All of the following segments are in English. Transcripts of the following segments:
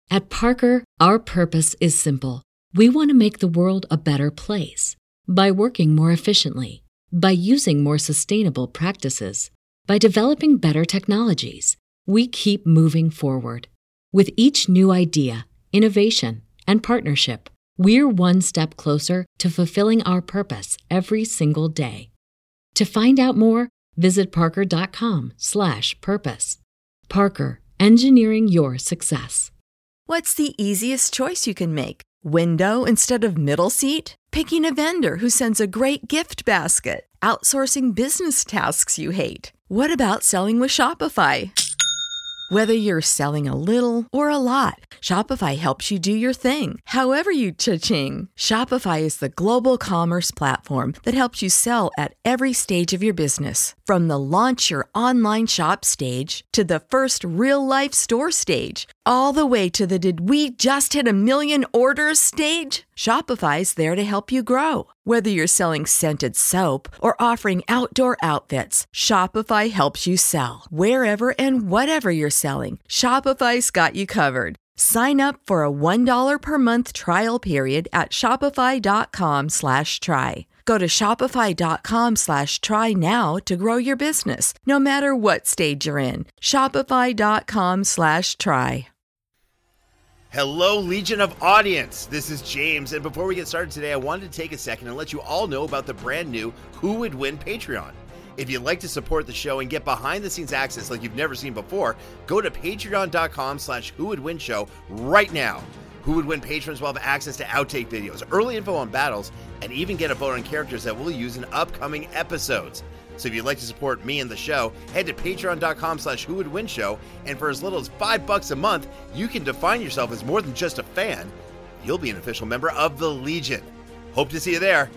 At Parker, our purpose is simple. We want to make the world a better place by working more efficiently, by using more sustainable practices, by developing better technologies. We keep moving forward. With each new idea, innovation, and partnership, we're one step closer to fulfilling our purpose every single day. To find out more, visit parker.com/purpose. Parker, engineering your success. What's the easiest choice you can make? Window instead of middle seat? Picking a vendor who sends a great gift basket? Outsourcing business tasks you hate? What about selling with Shopify? Whether you're selling a little or a lot, Shopify helps you do your thing, however you cha-ching. Shopify is the global commerce platform that helps you sell at every stage of your business. From the launch your online shop stage to the first real-life store stage, all the way to the did we just hit a million orders stage. Shopify's there to help you grow. Whether you're selling scented soap or offering outdoor outfits, Shopify helps you sell. Wherever and whatever you're selling, Shopify's got you covered. Sign up for a $1 per month trial period at shopify.com/try. Go to shopify.com/try now to grow your business, no matter what stage you're in. Shopify.com/try. Hello, Legion of Audience. This is James, and before we get started today, I wanted to take a second and let you all know about the brand new Who Would Win Patreon. If you'd like to support the show and get behind-the-scenes access like you've never seen before, go to patreon.com/whowouldwinshow right now. Who Would Win patrons will have access to outtake videos, early info on battles, and even get a vote on characters that we'll use in upcoming episodes. So if you'd like to support me and the show, head to patreon.com/whowouldwinshow, and for as little as $5 a month, you can define yourself as more than just a fan. You'll be an official member of the Legion. Hope to see you there.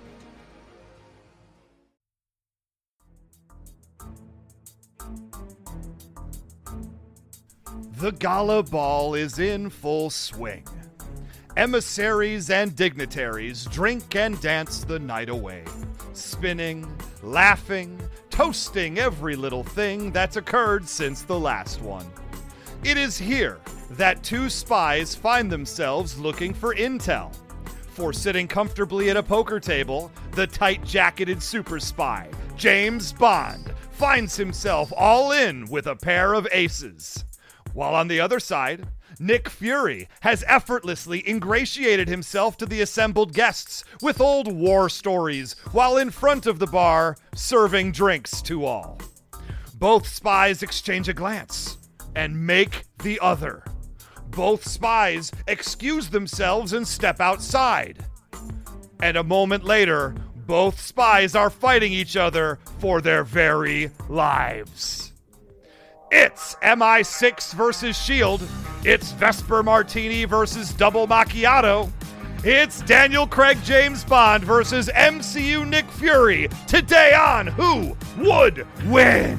The Gala Ball is in full swing. Emissaries and dignitaries drink and dance the night away, spinning, laughing, toasting every little thing that's occurred since the last one. It is here that two spies find themselves looking for intel. For sitting comfortably at a poker table, the tight-jacketed super spy, James Bond, finds himself all in with a pair of aces. While on the other side, Nick Fury has effortlessly ingratiated himself to the assembled guests with old war stories while in front of the bar serving drinks to all. Both spies exchange a glance and make the other. Both spies excuse themselves and step outside. And a moment later, both spies are fighting each other for their very lives. It's MI6 versus S.H.I.E.L.D. It's Vesper Martini versus Double Macchiato. It's Daniel Craig James Bond versus MCU Nick Fury. Today on Who Would Win?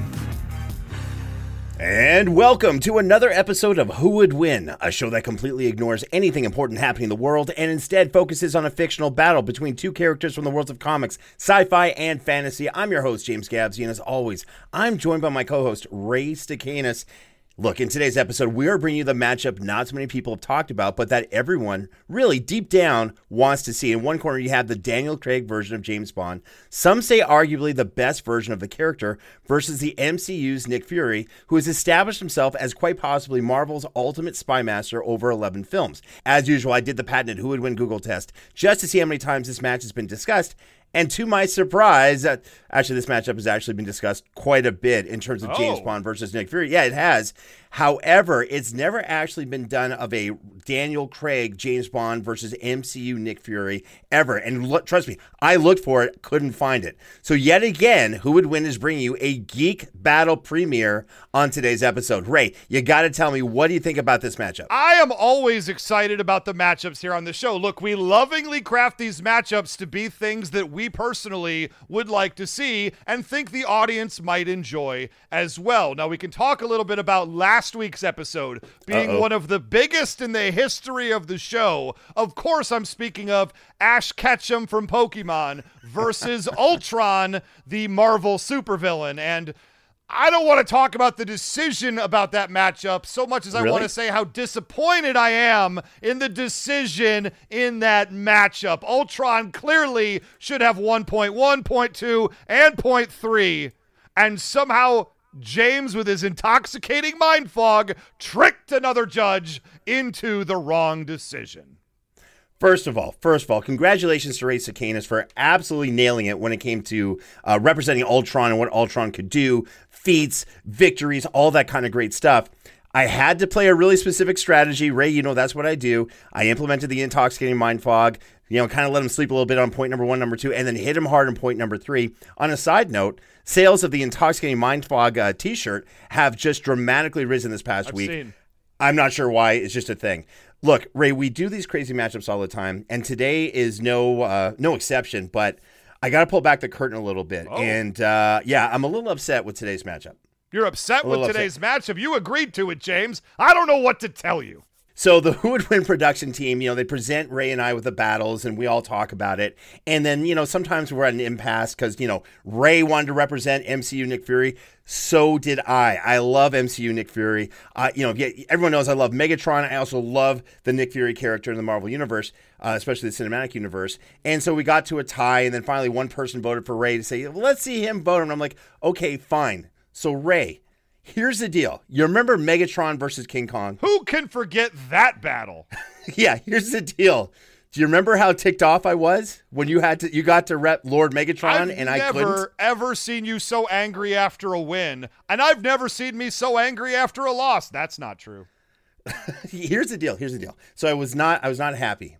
And welcome to another episode of Who Would Win, a show that completely ignores anything important happening in the world and instead focuses on a fictional battle between two characters from the worlds of comics, sci-fi, and fantasy. I'm your host, James Gabsy, and as always, I'm joined by my co-host, Ray Stacanis. Look, in today's episode, we are bringing you the matchup not so many people have talked about, but that everyone really deep down wants to see. In one corner, you have the Daniel Craig version of James Bond. Some say arguably the best version of the character versus the MCU's Nick Fury, who has established himself as quite possibly Marvel's ultimate spy master over 11 films. As usual, I did the patented Who Would Win Google test just to see how many times this match has been discussed. And to my surprise, actually this matchup has actually been discussed quite a bit in terms of James Bond versus Nick Fury. Yeah, it has. However, it's never actually been done of a Daniel Craig James Bond versus MCU Nick Fury ever. And trust me, I looked for it, couldn't find it. So yet again, Who Would Win is bringing you a geek battle premiere on today's episode. Ray, you got to tell me, what do you think about this matchup? I am always excited about the matchups here on the show. Look, we lovingly craft these matchups to be things that we personally would like to see and think the audience might enjoy as well. Now, we can talk a little bit about last week's episode being one of the biggest in the history of the show. Of course, I'm speaking of Ash Ketchum from Pokemon versus Ultron, the Marvel supervillain. And I don't want to talk about the decision about that matchup so much as I want to say how disappointed I am in the decision in that matchup. Ultron clearly should have 1.1, 0.2, and 0.3, and somehow James, with his intoxicating mind fog, tricked another judge into the wrong decision. First of all, congratulations to Ray Sakanas for absolutely nailing it when it came to representing Ultron and what Ultron could do, feats, victories, all that kind of great stuff. I had to play a really specific strategy. Ray, you know that's what I do. I implemented the intoxicating mind fog, kind of let him sleep a little bit on point number 1, number 2, and then hit him hard on point number 3. On a side note, sales of the intoxicating mind fog t-shirt have just dramatically risen this past week. I'm not sure why. It's just a thing. Look, Ray, we do these crazy matchups all the time, and today is no exception, but I got to pull back the curtain a little bit. Oh. And, I'm a little upset with today's matchup. You're upset with today's matchup? You agreed to it, James. I don't know what to tell you. So the Who Would Win production team, they present Ray and I with the battles, and we all talk about it. And then, sometimes we're at an impasse because, Ray wanted to represent MCU Nick Fury. So did I. I love MCU Nick Fury. Everyone knows I love Megatron. I also love the Nick Fury character in the Marvel Universe, especially the cinematic universe. And so we got to a tie, and then finally one person voted for Ray to say, let's see him vote. And I'm like, okay, fine. So Ray, here's the deal. You remember Megatron versus King Kong? Who can forget that battle? Yeah, here's the deal. Do you remember how ticked off I was when you got to rep Lord Megatron and I couldn't? I've never ever seen you so angry after a win, and I've never seen me so angry after a loss. That's not true. Here's the deal. So I was not happy.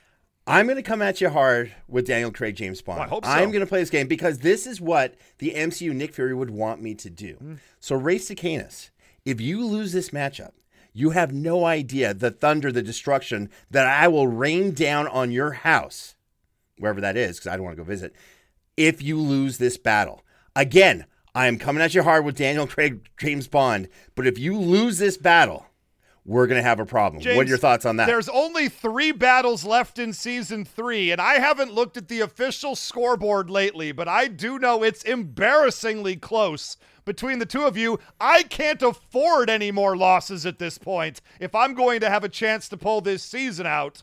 I'm going to come at you hard with Daniel Craig, James Bond. Well, I hope so. I'm going to play this game because this is what the MCU Nick Fury would want me to do. So Ray Sakanas, if you lose this matchup, you have no idea the thunder, the destruction that I will rain down on your house, wherever that is, because I don't want to go visit, if you lose this battle. Again, I am coming at you hard with Daniel Craig, James Bond, but if you lose this battle, we're going to have a problem. James, what are your thoughts on that? There's only 3 battles left in season 3, and I haven't looked at the official scoreboard lately, but I do know it's embarrassingly close between the two of you. I can't afford any more losses at this point if I'm going to have a chance to pull this season out.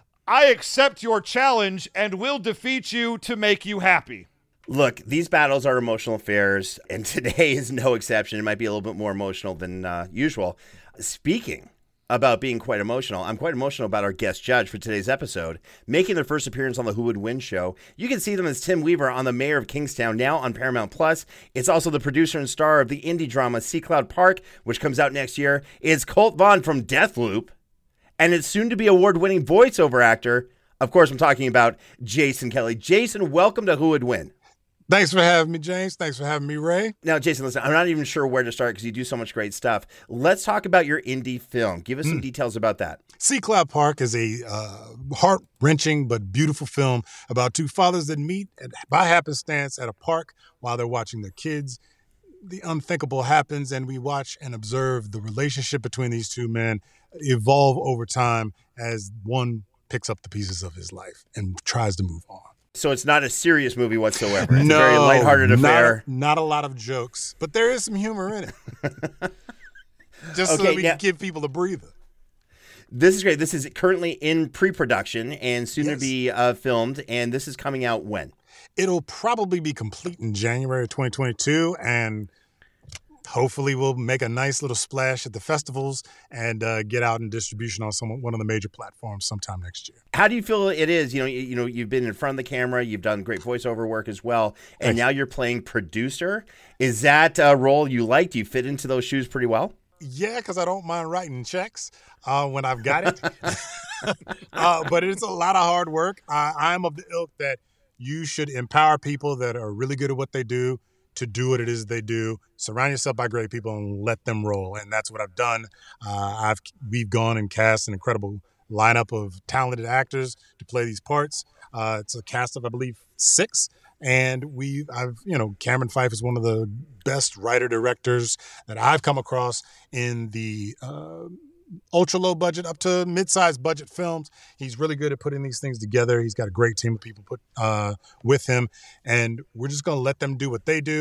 I accept your challenge and will defeat you to make you happy. Look, these battles are emotional affairs, and today is no exception. It might be a little bit more emotional than usual. Speaking about being quite emotional, I'm quite emotional about our guest judge for today's episode, making their first appearance on the Who Would Win show. You can see them as Tim Weaver on The Mayor of Kingstown, now on Paramount+. It's also the producer and star of the indie drama Sea Cloud Park, which comes out next year. It's Colt Vaughn from Deathloop, and it's soon-to-be award-winning voiceover actor. Of course, I'm talking about Jason Kelly. Jason, welcome to Who Would Win. Thanks for having me, James. Thanks for having me, Ray. Now, Jason, listen, I'm not even sure where to start because you do so much great stuff. Let's talk about your indie film. Give us some details about that. Sea Cloud Park is a heart-wrenching but beautiful film about 2 fathers that meet by happenstance at a park while they're watching their kids. The unthinkable happens, and we watch and observe the relationship between these 2 men evolve over time as one picks up the pieces of his life and tries to move on. So it's not a serious movie whatsoever. It's a very lighthearted affair. Not a lot of jokes, but there is some humor in it. Just so that we can give people a breather. This is great. This is currently in pre-production and soon to be filmed, and this is coming out when? It'll probably be complete in January of 2022, and hopefully we'll make a nice little splash at the festivals and get out in distribution on one of the major platforms sometime next year. How do you feel it is? You've been in front of the camera, you've done great voiceover work as well, and now you're playing producer. Is that a role you like? Do you fit into those shoes pretty well? Yeah, because I don't mind writing checks when I've got it. But it's a lot of hard work. I'm of the ilk that you should empower people that are really good at what they do to do what it is they do. Surround yourself by great people and let them roll. And that's what I've done. We've gone and cast an incredible lineup of talented actors to play these parts. It's a cast of, I believe, 6. And Cameron Fife is one of the best writer-directors that I've come across in the ultra low budget up to mid-sized budget films. He's really good at putting these things together. He's got a great team of people with him, and we're just going to let them do what they do,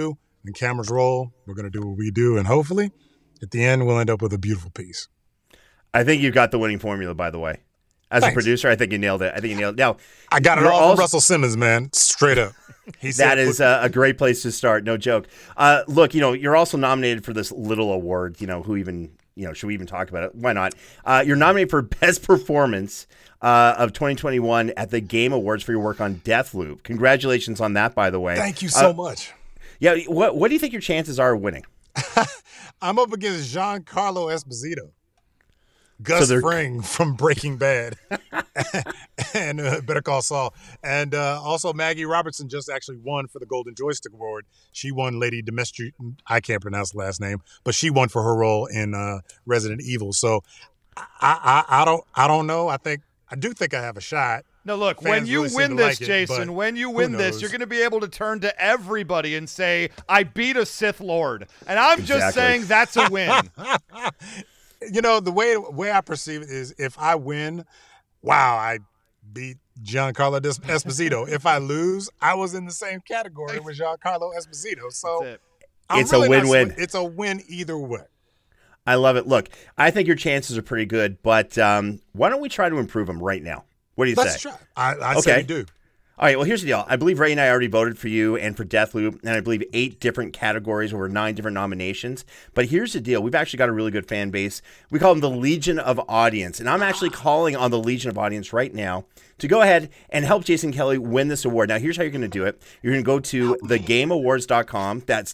and cameras roll, we're going to do what we do. And hopefully at the end, we'll end up with a beautiful piece. I think you've got the winning formula, by the way. As Thanks. a producer, I think you nailed it. Now, I got it all from Russell Simmons, man. Straight up. That is a great place to start. No joke. Look, you're also nominated for this little award. Should we even talk about it? Why not? You're nominated for Best Performance of 2021 at the Game Awards for your work on Deathloop. Congratulations on that, by the way. Thank you so much. Yeah. What do you think your chances are of winning? I'm up against Giancarlo Esposito. Gus Fring from Breaking Bad and Better Call Saul. And also Maggie Robertson just actually won for the Golden Joystick Award. She won Lady Demestri. I can't pronounce the last name, but she won for her role in Resident Evil. So I don't know. I do think I have a shot. No, look, when you win this, Jason, when you win this, you're going to be able to turn to everybody and say, I beat a Sith Lord. And I'm just saying that's a win. The way I perceive it is if I win, wow, I beat Giancarlo Esposito. If I lose, I was in the same category with Giancarlo Esposito. So it's a win-win. It's a win either way. I love it. Look, I think your chances are pretty good, but why don't we try to improve them right now? What do you say? Let's try. I say we do. All right, well, here's the deal. I believe Ray and I already voted for you and for Deathloop, and I believe 8 different categories over 9 different nominations. But here's the deal. We've actually got a really good fan base. We call them the Legion of Audience, and I'm actually calling on the Legion of Audience right now to go ahead and help Jason Kelly win this award. Now, here's how you're going to do it. You're going to go to thegameawards.com. That's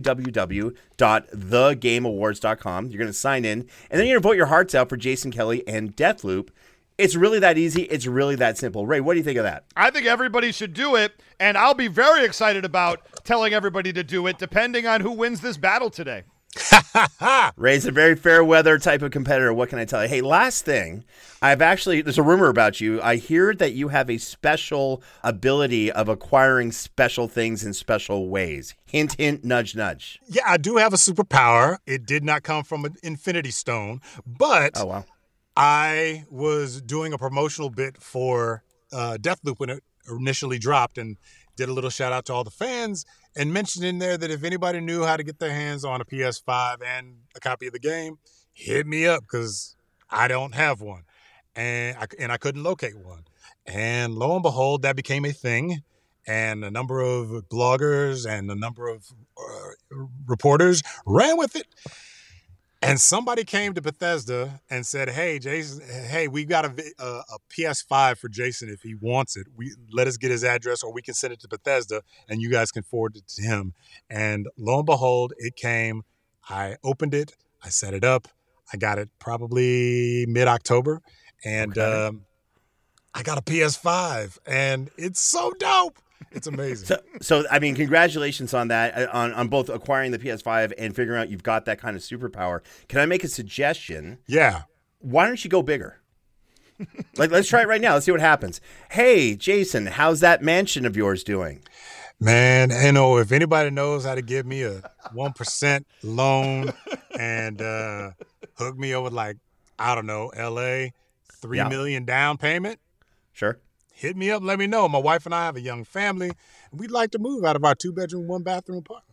www.thegameawards.com. You're going to sign in, and then you're going to vote your hearts out for Jason Kelly and Deathloop. It's really that easy. It's really that simple. Ray, what do you think of that? I think everybody should do it, and I'll be very excited about telling everybody to do it, depending on who wins this battle today. Ray's a very fair weather type of competitor. What can I tell you? Hey, last thing, there's a rumor about you. I hear that you have a special ability of acquiring special things in special ways. Hint, hint, nudge, nudge. Yeah, I do have a superpower. It did not come from an Infinity Stone, but... Oh, wow. I was doing a promotional bit for Deathloop when it initially dropped and did a little shout out to all the fans and mentioned in there that if anybody knew how to get their hands on a PS5 and a copy of the game, hit me up because I don't have one and I couldn't locate one. And lo and behold, that became a thing. And a number of bloggers and a number of reporters ran with it. And somebody came to Bethesda and said, hey, Jason, we got a PS5 for Jason if he wants it. Let us get his address or we can send it to Bethesda and you guys can forward it to him. And lo and behold, it came. I opened it. I set it up. I got it probably mid-October. And I got a PS5. And it's so dope. It's amazing. So I mean, congratulations on that, on both acquiring the PS5 and figuring out you've got that kind of superpower. Can I make a suggestion? Yeah. Why don't you go bigger? Let's try it right now. Let's see what happens. Hey, Jason, how's that mansion of yours doing? Man, if anybody knows how to give me a 1% loan and hook me up with LA, $3 million down payment. Sure. Hit me up. Let me know. My wife and I have a young family. And we'd like to move out of our 2-bedroom, 1-bathroom apartment.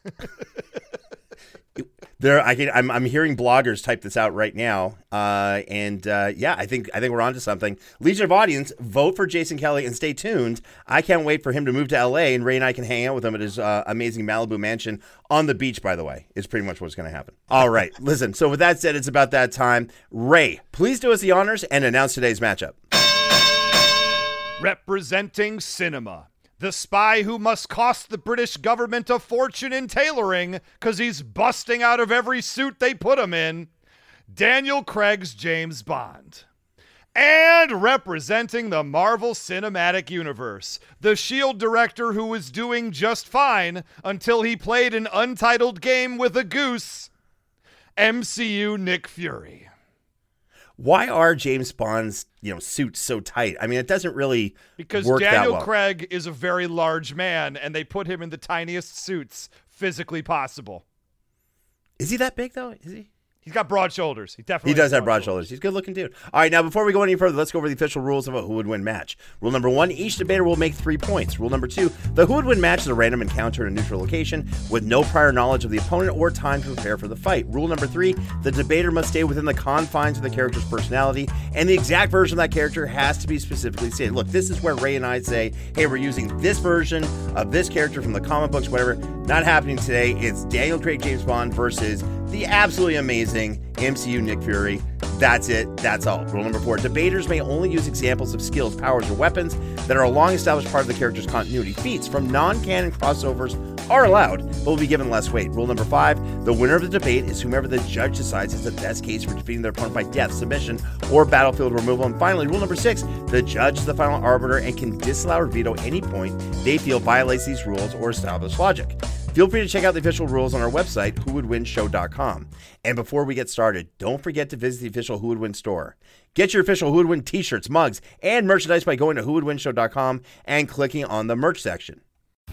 I'm hearing bloggers type this out right now. I think we're onto something. Legion of Audience, vote for Jason Kelly and stay tuned. I can't wait for him to move to LA and Ray and I can hang out with him at his amazing Malibu mansion on the beach, by the way, is pretty much what's going to happen. All right. Listen, so with that said, it's about that time. Ray, please do us the honors and announce today's matchup. Representing cinema, the spy who must cost the British government a fortune in tailoring because he's busting out of every suit they put him in, Daniel Craig's James Bond. And representing the Marvel Cinematic Universe, the S.H.I.E.L.D. director who was doing just fine until he played an untitled game with a goose, MCU Nick Fury. Why are James Bond's suits so tight? I mean, it doesn't really because work Daniel that well. Craig is a very large man, and they put him in the tiniest suits physically possible. Is he that big though? Is he? He's got broad shoulders. He definitely does have broad shoulders. He's a good-looking dude. All right, now before we go any further, let's go over the official rules of a Who Would Win match. Rule number 1, each debater will make 3 points. Rule number 2, the Who Would Win match is a random encounter in a neutral location with no prior knowledge of the opponent or time to prepare for the fight. Rule number 3, the debater must stay within the confines of the character's personality, and the exact version of that character has to be specifically stated. Look, this is where Ray and I say, hey, we're using this version of this character from the comic books, whatever. Not happening today. It's Daniel Craig James Bond versus the absolutely amazing MCU Nick Fury. That's it. That's all. Rule number 4, debaters may only use examples of skills, powers, or weapons that are a long-established part of the character's continuity. Feats from non-canon crossovers are allowed, but will be given less weight. Rule number 5, the winner of the debate is whomever the judge decides is the best case for defeating their opponent by death, submission, or battlefield removal. And finally, rule number 6, the judge is the final arbiter and can disallow or veto any point they feel violates these rules or established logic. Feel free to check out the official rules on our website, whowouldwinshow.com. And before we get started, don't forget to visit the official Who Would Win store. Get your official Who Would Win t-shirts, mugs, and merchandise by going to whowouldwinshow.com and clicking on the merch section.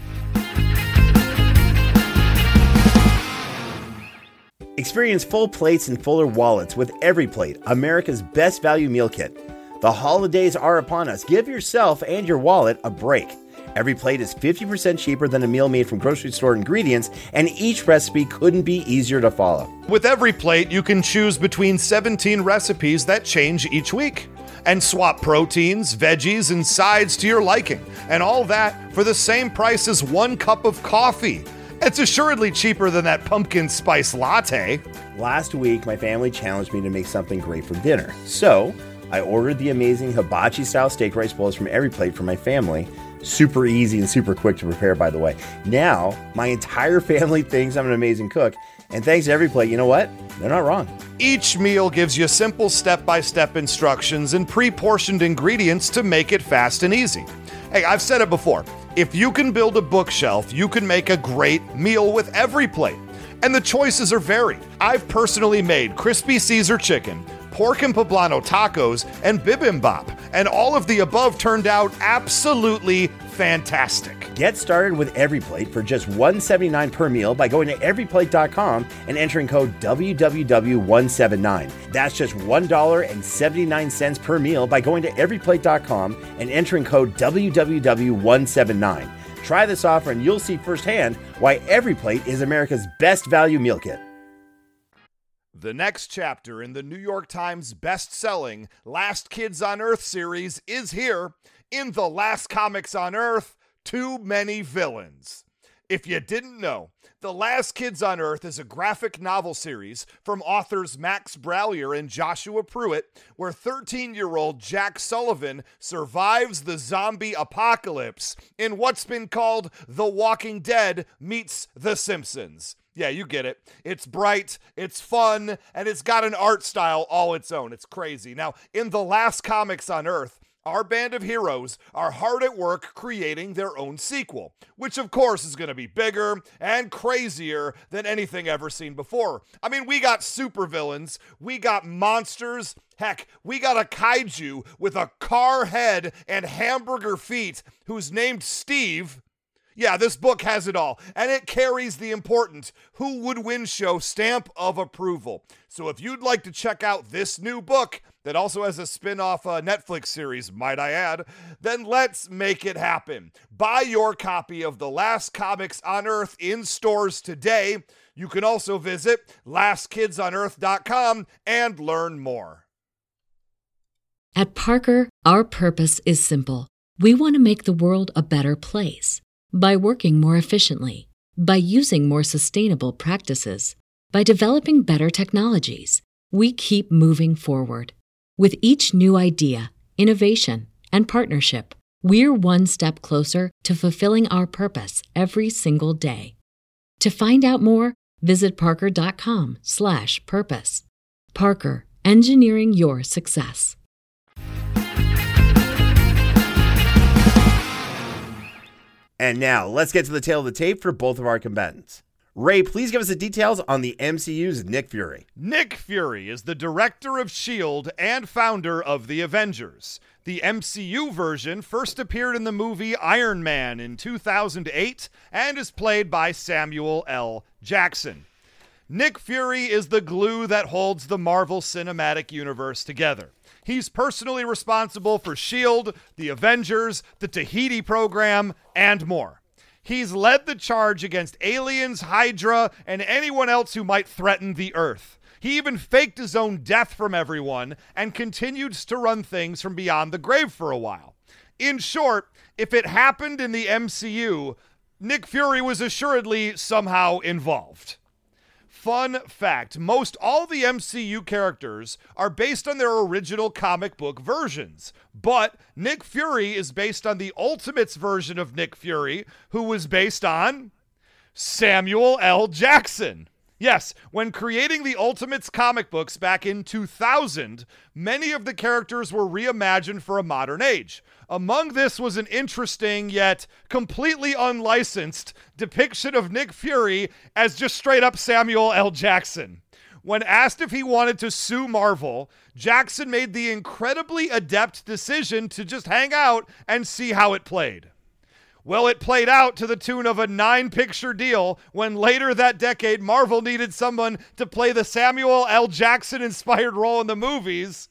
Experience full plates and fuller wallets with Every Plate, America's best value meal kit. The holidays are upon us. Give yourself and your wallet a break. Every Plate is 50% cheaper than a meal made from grocery store ingredients, and each recipe couldn't be easier to follow. With Every Plate, you can choose between 17 recipes that change each week and swap proteins, veggies, and sides to your liking, and all that for the same price as 1 cup of coffee. It's assuredly cheaper than that pumpkin spice latte. Last week, my family challenged me to make something great for dinner, so I ordered the amazing hibachi-style steak rice bowls from Every Plate for my family. Super easy and super quick to prepare, by the way. Now, my entire family thinks I'm an amazing cook, and thanks to Every Plate, you know what? They're not wrong. Each meal gives you simple step-by-step instructions and pre-portioned ingredients to make it fast and easy. Hey, I've said it before. If you can build a bookshelf, you can make a great meal with Every Plate. And the choices are varied. I've personally made crispy Caesar chicken, pork and poblano tacos, and bibimbap, and all of the above turned out absolutely fantastic. Get started with Every Plate for just $1.79 per meal by going to everyplate.com and entering code WWW179. That's just $1.79 per meal by going to everyplate.com and entering code WWW179. Try this offer and you'll see firsthand why Every Plate is America's best value meal kit. The next chapter in the New York Times best-selling Last Kids on Earth series is here in The Last Comics on Earth, Too Many Villains. If you didn't know, The Last Kids on Earth is a graphic novel series from authors Max Brallier and Joshua Pruitt, where 13-year-old Jack Sullivan survives the zombie apocalypse in what's been called The Walking Dead meets The Simpsons. Yeah, you get it. It's bright, it's fun, and it's got an art style all its own. It's crazy. Now, in The Last Comics on Earth, our band of heroes are hard at work creating their own sequel, which of course is going to be bigger and crazier than anything ever seen before. I mean, we got supervillains, we got monsters, heck, we got a kaiju with a car head and hamburger feet who's named Steve. Yeah, this book has it all, and it carries the important Who Would Win Show stamp of approval. So if you'd like to check out this new book that also has a spin-off Netflix series, might I add, then let's make it happen. Buy your copy of The Last Comics on Earth in stores today. You can also visit lastkidsonearth.com and learn more. At Parker, our purpose is simple. We want to make the world a better place. By working more efficiently, by using more sustainable practices, by developing better technologies, we keep moving forward. With each new idea, innovation, and partnership, we're one step closer to fulfilling our purpose every single day. To find out more, visit parker.com/purpose. Parker, engineering your success. And now, let's get to the tail of the tape for both of our combatants. Ray, please give us the details on the MCU's Nick Fury. Nick Fury is the director of S.H.I.E.L.D. and founder of the Avengers. The MCU version first appeared in the movie Iron Man in 2008 and is played by Samuel L. Jackson. Nick Fury is the glue that holds the Marvel Cinematic Universe together. He's personally responsible for S.H.I.E.L.D., the Avengers, the Tahiti program, and more. He's led the charge against aliens, Hydra, and anyone else who might threaten the Earth. He even faked his own death from everyone and continued to run things from beyond the grave for a while. In short, if it happened in the MCU, Nick Fury was assuredly somehow involved. Fun fact, most all the MCU characters are based on their original comic book versions, but Nick Fury is based on the Ultimates version of Nick Fury, who was based on Samuel L. Jackson. Yes, when creating the Ultimates comic books back in 2000, many of the characters were reimagined for a modern age. Among this was an interesting yet completely unlicensed depiction of Nick Fury as just straight up Samuel L. Jackson. When asked if he wanted to sue Marvel, Jackson made the incredibly adept decision to just hang out and see how it played. Well, it played out to the tune of a 9-picture deal when later that decade, Marvel needed someone to play the Samuel L. Jackson-inspired role in the movies.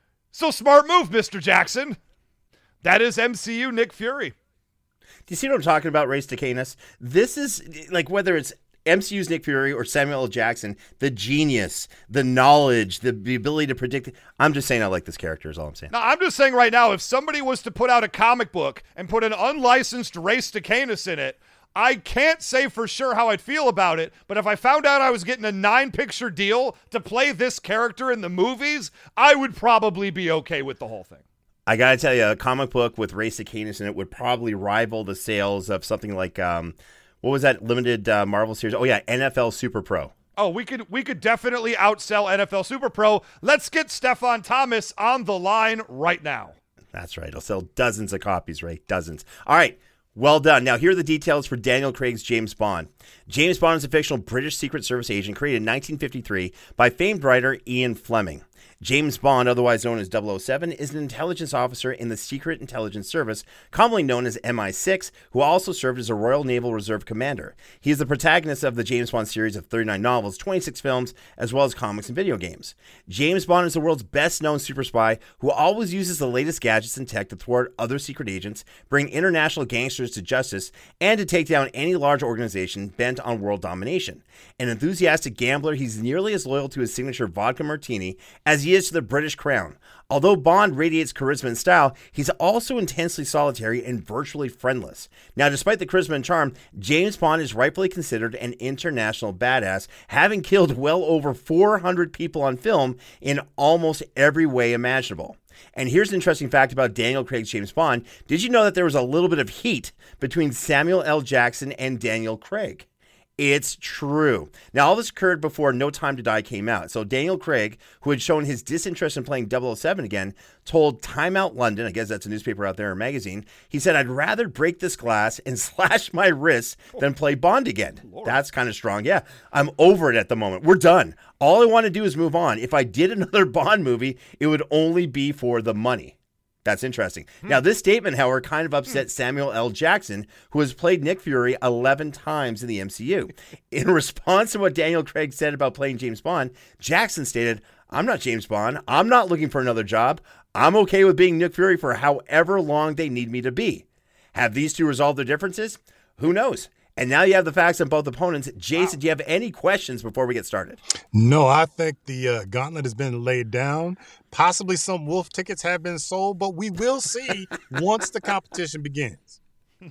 So smart move, Mr. Jackson. That is MCU Nick Fury. Do you see what I'm talking about, Ray Stacanis? This is, like, whether it's MCU's Nick Fury or Samuel L. Jackson, the genius, the knowledge, the ability to predict. I'm just saying I like this character is all I'm saying. Now, I'm just saying right now, if somebody was to put out a comic book and put an unlicensed Ray Stacanis in it, I can't say for sure how I'd feel about it, but if I found out I was getting a 9-picture deal to play this character in the movies, I would probably be okay with the whole thing. I got to tell you, a comic book with Ray Stacanis in it would probably rival the sales of something like, what was that limited Marvel series? Oh, yeah, NFL Super Pro. Oh, we could definitely outsell NFL Super Pro. Let's get Stefan Thomas on the line right now. That's right. It'll sell dozens of copies, Ray. Dozens. All right. Well done. Now, here are the details for Daniel Craig's James Bond. James Bond is a fictional British Secret Service agent created in 1953 by famed writer Ian Fleming. James Bond, otherwise known as 007, is an intelligence officer in the Secret Intelligence Service, commonly known as MI6, who also served as a Royal Naval Reserve commander. He is the protagonist of the James Bond series of 39 novels, 26 films, as well as comics and video games. James Bond is the world's best-known super spy who always uses the latest gadgets and tech to thwart other secret agents, bring international gangsters to justice, and to take down any large organization bent on world domination. An enthusiastic gambler, he's nearly as loyal to his signature vodka martini as he is to the British crown. Although Bond radiates charisma and style, he's also intensely solitary and virtually friendless. Now, despite the charisma and charm, James Bond is rightfully considered an international badass, having killed well over 400 people on film in almost every way imaginable. And here's an interesting fact about Daniel Craig's James Bond. Did you know that there was a little bit of heat between Samuel L. Jackson and Daniel Craig? It's true. Now, all this occurred before No Time to Die came out. So Daniel Craig, who had shown his disinterest in playing 007 again, told Time Out London, I guess that's a newspaper out there, or magazine, he said, "I'd rather break this glass and slash my wrists than play Bond again." Lord. That's kind of strong. Yeah, I'm over it at the moment. We're done. All I want to do is move on. If I did another Bond movie, it would only be for the money. That's interesting. Now, this statement, however, kind of upset Samuel L. Jackson, who has played Nick Fury 11 times in the MCU. In response to what Daniel Craig said about playing James Bond, Jackson stated, "I'm not James Bond. I'm not looking for another job. I'm okay with being Nick Fury for however long they need me to be." Have these two resolved their differences? Who knows? And now you have the facts on both opponents. Jason, do you have any questions before we get started? No, I think the gauntlet has been laid down. Possibly some wolf tickets have been sold, but we will see once the competition begins.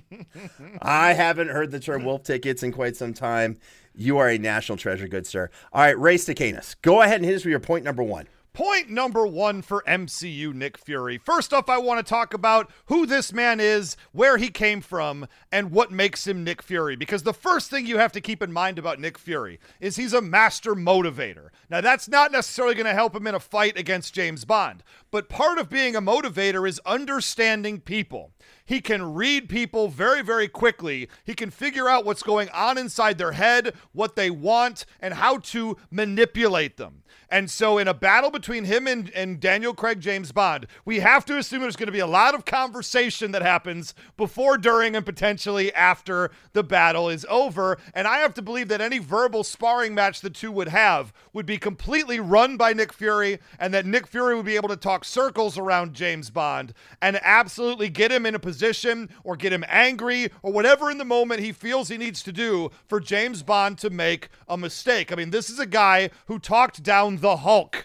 I haven't heard the term wolf tickets in quite some time. You are a national treasure, good sir. All right, Ray Stacanis, go ahead and hit us with your point number one. Point number one for MCU Nick Fury. First off, I want to talk about who this man is, where he came from, and what makes him Nick Fury. Because the first thing you have to keep in mind about Nick Fury is he's a master motivator. Now, that's not necessarily going to help him in a fight against James Bond, but part of being a motivator is understanding people. He can read people very, very quickly. He can figure out what's going on inside their head, what they want, and how to manipulate them. And so in a battle between him and Daniel Craig James Bond, we have to assume there's going to be a lot of conversation that happens before, during, and potentially after the battle is over. And I have to believe that any verbal sparring match the two would have would be completely run by Nick Fury, and that Nick Fury would be able to talk circles around James Bond and absolutely get him in a position or get him angry or whatever in the moment he feels he needs to do for James Bond to make a mistake. I mean, this is a guy who talked down the Hulk.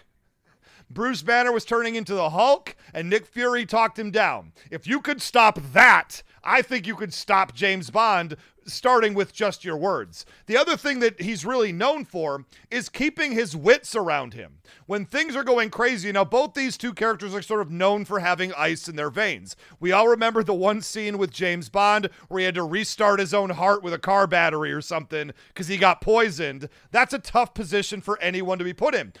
Bruce Banner was turning into the Hulk, and Nick Fury talked him down. If you could stop that, I think you could stop James Bond, starting with just your words. The other thing that he's really known for is keeping his wits around him. When things are going crazy, now both these two characters are sort of known for having ice in their veins. We all remember the one scene with James Bond where he had to restart his own heart with a car battery or something because he got poisoned. That's a tough position for anyone to be put in.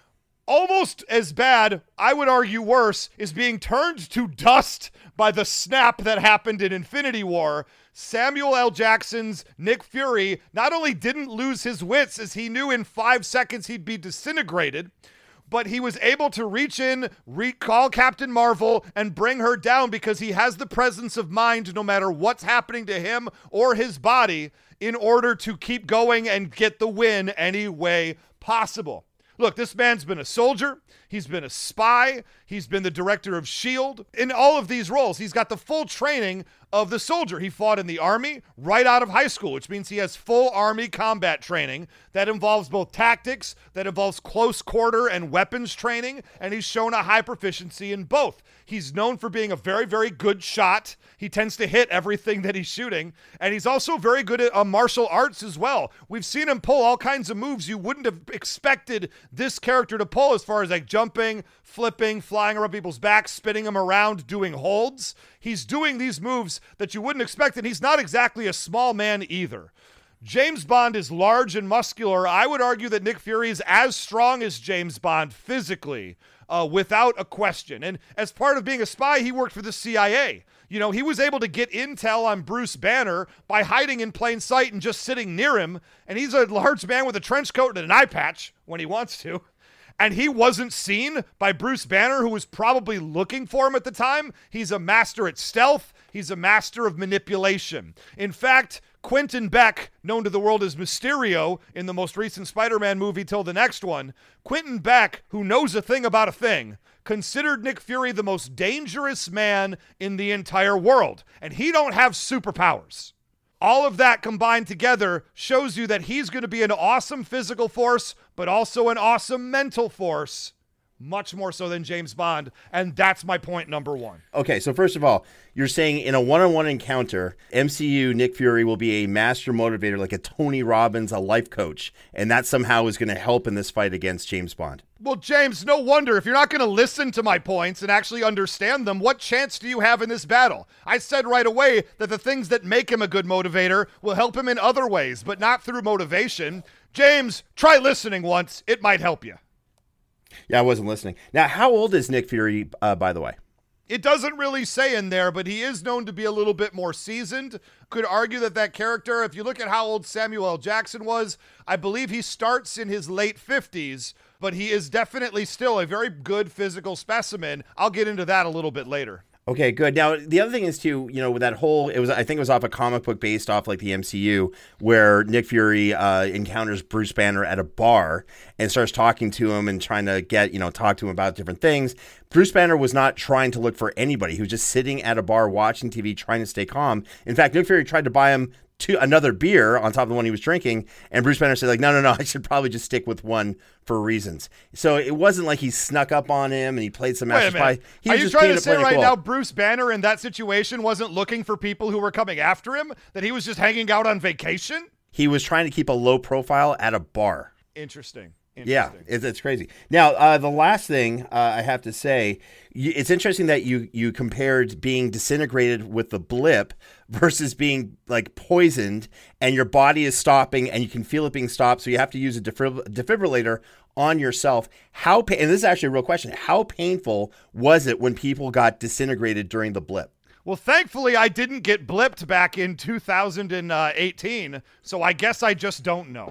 Almost as bad, I would argue worse, is being turned to dust by the snap that happened in Infinity War. Samuel L. Jackson's Nick Fury not only didn't lose his wits, as he knew in 5 seconds he'd be disintegrated, but he was able to reach in, recall Captain Marvel, and bring her down because he has the presence of mind no matter what's happening to him or his body in order to keep going and get the win any way possible. Look, this man's been a soldier, he's been a spy, he's been the director of S.H.I.E.L.D. In all of these roles, he's got the full training of the soldier. He fought in the Army right out of high school, which means he has full Army combat training that involves both tactics, that involves close quarter and weapons training, and he's shown a high proficiency in both. He's known for being a very, very good shot. He tends to hit everything that he's shooting, and he's also very good at martial arts as well. We've seen him pull all kinds of moves you wouldn't have expected this character to pull, as far as like jumping, flipping, flying around people's backs, spinning them around, doing holds. He's doing these moves that you wouldn't expect, and he's not exactly a small man either. James Bond is large and muscular. I would argue that Nick Fury is as strong as James Bond physically, without a question. And as part of being a spy, he worked for the CIA. You know, he was able to get intel on Bruce Banner by hiding in plain sight and just sitting near him. And he's a large man with a trench coat and an eye patch when he wants to. And he wasn't seen by Bruce Banner, who was probably looking for him at the time. He's a master at stealth. He's a master of manipulation. In fact, Quentin Beck, known to the world as Mysterio in the most recent Spider-Man movie till the next one, Quentin Beck, who knows a thing about a thing, considered Nick Fury the most dangerous man in the entire world. And he don't have superpowers. All of that combined together shows you that he's going to be an awesome physical force, but also an awesome mental force, much more so than James Bond. And that's my point number one. Okay, so first of all, you're saying in a one-on-one encounter, MCU Nick Fury will be a master motivator, like a Tony Robbins, a life coach, and that somehow is going to help in this fight against James Bond. Well, James, no wonder. If you're not going to listen to my points and actually understand them, what chance do you have in this battle? I said right away that the things that make him a good motivator will help him in other ways, but not through motivation. James, try listening once. It might help you. Yeah, I wasn't listening. Now, how old is Nick Fury, by the way? It doesn't really say in there, but he is known to be a little bit more seasoned. Could argue that character, if you look at how old Samuel L. Jackson was, I believe he starts in his late 50s, but he is definitely still a very good physical specimen. I'll get into that a little bit later. Okay, good. Now, the other thing is too, you know, with that whole, I think it was off a comic book based off like the MCU, where Nick Fury encounters Bruce Banner at a bar and starts talking to him and trying to talk to him about different things. Bruce Banner was not trying to look for anybody. He was just sitting at a bar watching TV, trying to stay calm. In fact, Nick Fury tried to buy him another beer on top of the one he was drinking, and Bruce Banner said, like, no, I should probably just stick with one for reasons. So it wasn't like he snuck up on him and he played some master spy. Are you trying to say right now Bruce Banner in that situation wasn't looking for people who were coming after him? That he was just hanging out on vacation? He was trying to keep a low profile at a bar. Interesting. Yeah, it's crazy. Now, the last thing I have to say, it's interesting that you compared being disintegrated with the blip versus being like poisoned, and your body is stopping and you can feel it being stopped, so you have to use a defibrillator on yourself. And this is actually a real question. How painful was it when people got disintegrated during the blip? Well, thankfully, I didn't get blipped back in 2018, so I guess I just don't know.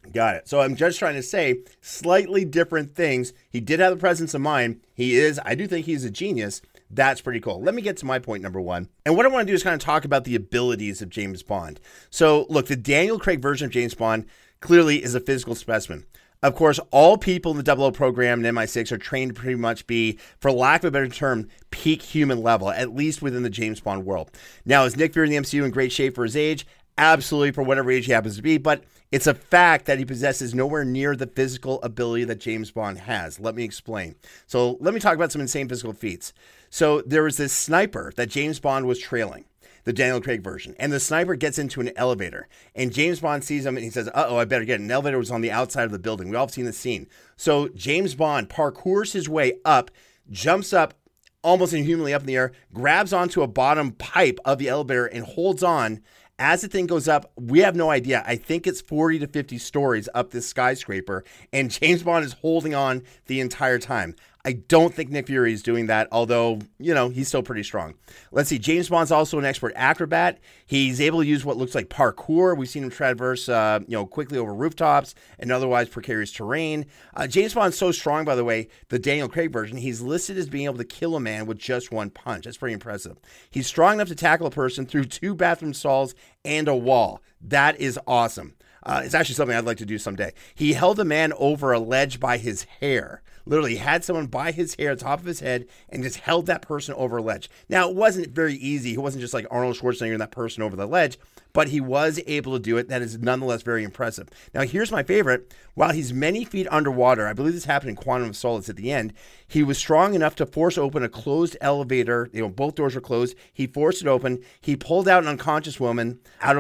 Got it. So I'm just trying to say slightly different things. He did have the presence of mind. I do think he's a genius. That's pretty cool. Let me get to my point number one. And what I want to do is kind of talk about the abilities of James Bond. So look, the Daniel Craig version of James Bond clearly is a physical specimen. Of course, all people in the 00 program and MI6 are trained to pretty much be, for lack of a better term, peak human level, at least within the James Bond world. Now, is Nick Fury in the MCU in great shape for his age? Absolutely, for whatever age he happens to be, but it's a fact that he possesses nowhere near the physical ability that James Bond has. Let me explain. So let me talk about some insane physical feats. So there was this sniper that James Bond was trailing, the Daniel Craig version, and the sniper gets into an elevator, and James Bond sees him, and he says, uh-oh, I better get it. An elevator was on the outside of the building. We all have seen the scene. So James Bond parkours his way up, jumps up, almost inhumanly up in the air, grabs onto a bottom pipe of the elevator, and holds on. As the thing goes up, we have no idea. I think it's 40 to 50 stories up this skyscraper, and James Bond is holding on the entire time. I don't think Nick Fury is doing that, although, he's still pretty strong. Let's see. James Bond's also an expert acrobat. He's able to use what looks like parkour. We've seen him traverse, quickly over rooftops and otherwise precarious terrain. James Bond's so strong, by the way, the Daniel Craig version, he's listed as being able to kill a man with just one punch. That's pretty impressive. He's strong enough to tackle a person through 2 bathroom stalls and a wall. That is awesome. It's actually something I'd like to do someday. He held a man over a ledge by his hair. Literally had someone by his hair, top of his head, and just held that person over a ledge. Now, it wasn't very easy. He wasn't just like Arnold Schwarzenegger and that person over the ledge, but he was able to do it. That is nonetheless very impressive. Now, here's my favorite. While he's many feet underwater, I believe this happened in Quantum of Solace at the end, he was strong enough to force open a closed elevator. Both doors were closed. He forced it open. He pulled out an unconscious woman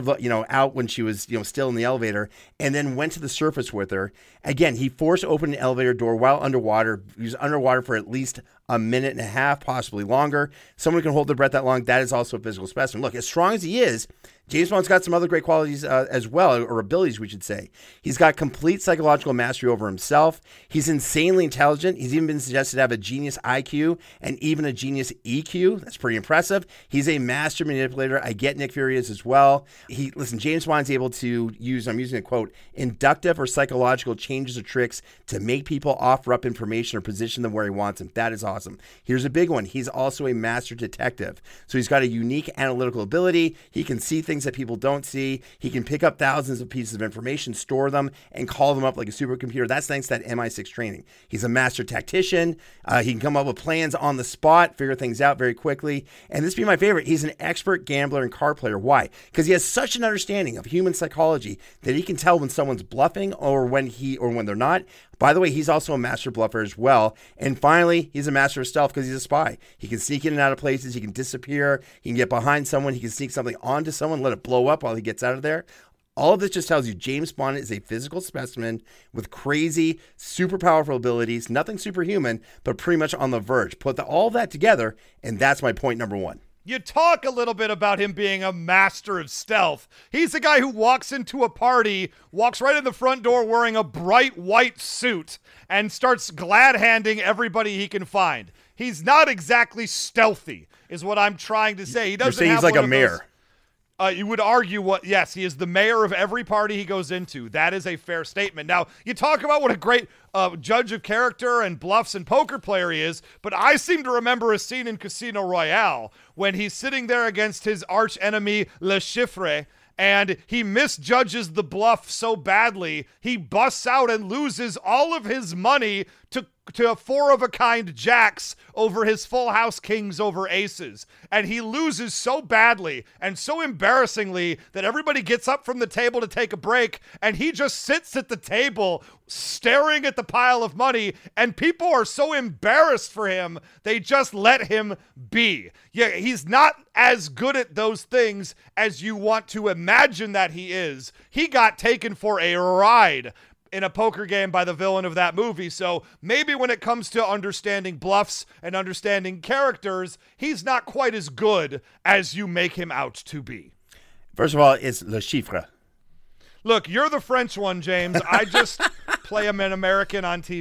out when she was, still in the elevator, and then went to the surface with her. Again, he forced open an elevator door while underwater. He was underwater for at least a minute and a half, possibly longer. Someone who can hold their breath that long, that is also a physical specimen. Look, as strong as he is, James Bond's got some other great qualities as well, or abilities, we should say. He's got complete psychological mastery over himself. He's insanely intelligent. He's even been suggested to have a genius IQ and even a genius EQ. That's pretty impressive. He's a master manipulator. I get Nick Fury is as well. James Bond's able to use, I'm using a quote, inductive or psychological changes or tricks to make people offer up information or position them where he wants them. That is awesome. Here's a big one. He's also a master detective. So he's got a unique analytical ability. He can see things that people don't see. He can pick up thousands of pieces of information, store them, and call them up like a supercomputer. That's thanks to that MI6 training. He's a master tactician. He can come up with plans on the spot, figure things out very quickly. And this be my favorite. He's an expert gambler and card player. Why? Because he has such an understanding of human psychology that he can tell when someone's bluffing or when they're not. By the way, he's also a master bluffer as well. And finally, he's a master of stealth because he's a spy. He can sneak in and out of places. He can disappear. He can get behind someone. He can sneak something onto someone, let it blow up while he gets out of there. All of this just tells you James Bond is a physical specimen with crazy, super powerful abilities. Nothing superhuman, but pretty much on the verge. Put all that together, and that's my point number one. You talk a little bit about him being a master of stealth. He's the guy who walks into a party, walks right in the front door wearing a bright white suit, and starts glad-handing everybody he can find. He's not exactly stealthy, is what I'm trying to say. He doesn't. You're saying he's like a mayor. You would argue yes, he is the mayor of every party he goes into. That is a fair statement. Now, you talk about what a great judge of character and bluffs and poker player he is, but I seem to remember a scene in Casino Royale when he's sitting there against his arch enemy, Le Chiffre, and he misjudges the bluff so badly, he busts out and loses all of his money to 4-of-a-kind jacks over his full house kings over aces. And he loses so badly and so embarrassingly that everybody gets up from the table to take a break, and he just sits at the table staring at the pile of money, and people are so embarrassed for him, they just let him be. Yeah, he's not as good at those things as you want to imagine that he is. He got taken for a ride in a poker game by the villain of that movie. So maybe when it comes to understanding bluffs and understanding characters, he's not quite as good as you make him out to be. First of all, it's Le Chiffre. Look, you're the French one, James. I just play him an American on TV.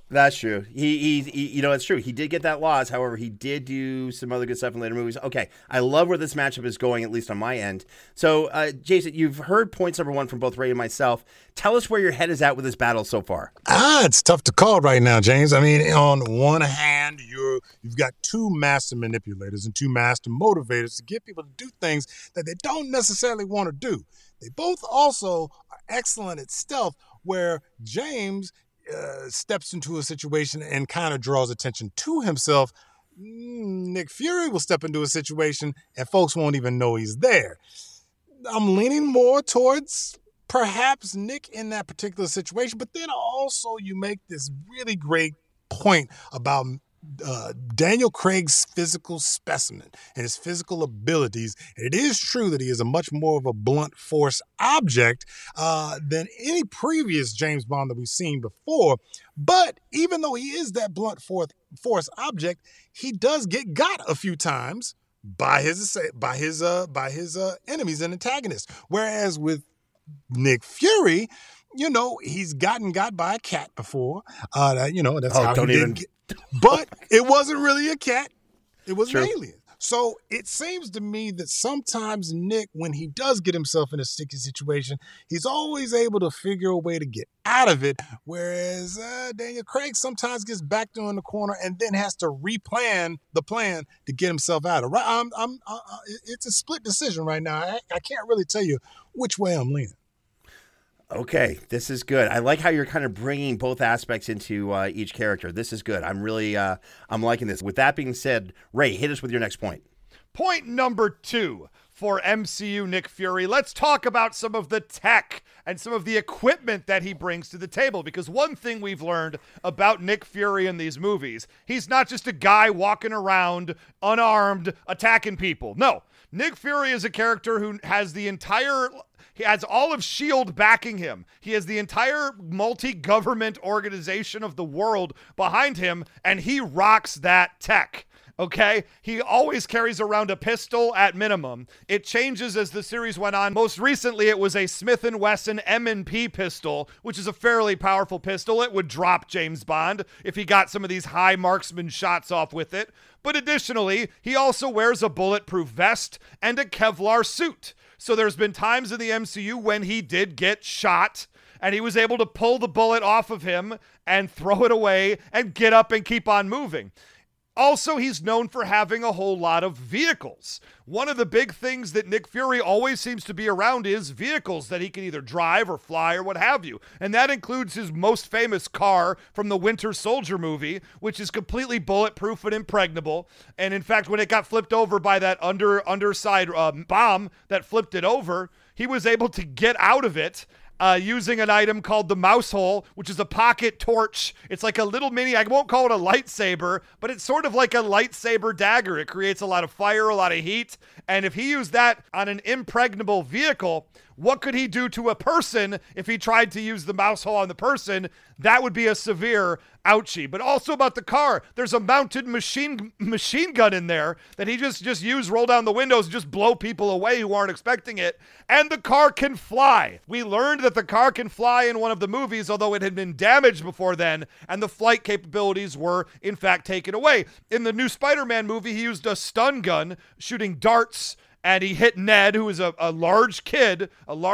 That's true. He, you know, it's true. He did get that loss. However, he did do some other good stuff in later movies. Okay, I love where this matchup is going, at least on my end. So, Jason, you've heard points number one from both Ray and myself. Tell us where your head is at with this battle so far. It's tough to call right now, James. I mean, on one hand, you've got two master manipulators and two master motivators to get people to do things that they don't necessarily want to do. They both also are excellent at stealth, where James steps into a situation and kind of draws attention to himself. Nick Fury will step into a situation and folks won't even know he's there. I'm leaning more towards perhaps Nick in that particular situation, but then also you make this really great point about Daniel Craig's physical specimen and his physical abilities. And it is true that he is a much more of a blunt force object than any previous James Bond that we've seen before. But even though he is that blunt force object, he does get got a few times by his enemies and antagonists. Whereas with Nick Fury, you know, he's gotten got by a cat before. That's how he did get. But it wasn't really a cat. It was an alien. So it seems to me that sometimes Nick, when he does get himself in a sticky situation, he's always able to figure a way to get out of it. Whereas Daniel Craig sometimes gets backed in the corner and then has to replan the plan to get himself out of it. It's a split decision right now. I can't really tell you which way I'm leaning. Okay, this is good. I like how you're kind of bringing both aspects into each character. This is good. I'm really, I'm liking this. With that being said, Ray, hit us with your next point. Point number 2 for MCU Nick Fury. Let's talk about some of the tech and some of the equipment that he brings to the table. Because one thing we've learned about Nick Fury in these movies, he's not just a guy walking around unarmed, attacking people. No, Nick Fury is a character who has he has all of S.H.I.E.L.D. backing him. He has the entire multi-government organization of the world behind him, and he rocks that tech. Okay? He always carries around a pistol at minimum. It changes as the series went on. Most recently, it was a Smith & Wesson M&P pistol, which is a fairly powerful pistol. It would drop James Bond if he got some of these high marksman shots off with it. But additionally, he also wears a bulletproof vest and a Kevlar suit. So there's been times in the MCU when he did get shot and he was able to pull the bullet off of him and throw it away and get up and keep on moving. Also, he's known for having a whole lot of vehicles. One of the big things that Nick Fury always seems to be around is vehicles that he can either drive or fly or what have you. And that includes his most famous car from the Winter Soldier movie, which is completely bulletproof and impregnable. And in fact, when it got flipped over by that underside bomb that flipped it over, he was able to get out of it using an item called the mouse hole, which is a pocket torch. It's like a little mini, I won't call it a lightsaber, but it's sort of like a lightsaber dagger. It creates a lot of fire, a lot of heat. And if he used that on an impregnable vehicle, what could he do to a person if he tried to use the mouse hole on the person? That would be a severe ouchie. But also about the car, there's a mounted machine gun in there that he just use, roll down the windows, and just blow people away who aren't expecting it. And the car can fly. We learned that the car can fly in one of the movies, although it had been damaged before then, and the flight capabilities were, in fact, taken away. In the new Spider-Man movie, he used a stun gun, shooting darts, and he hit Ned, who is a large kid,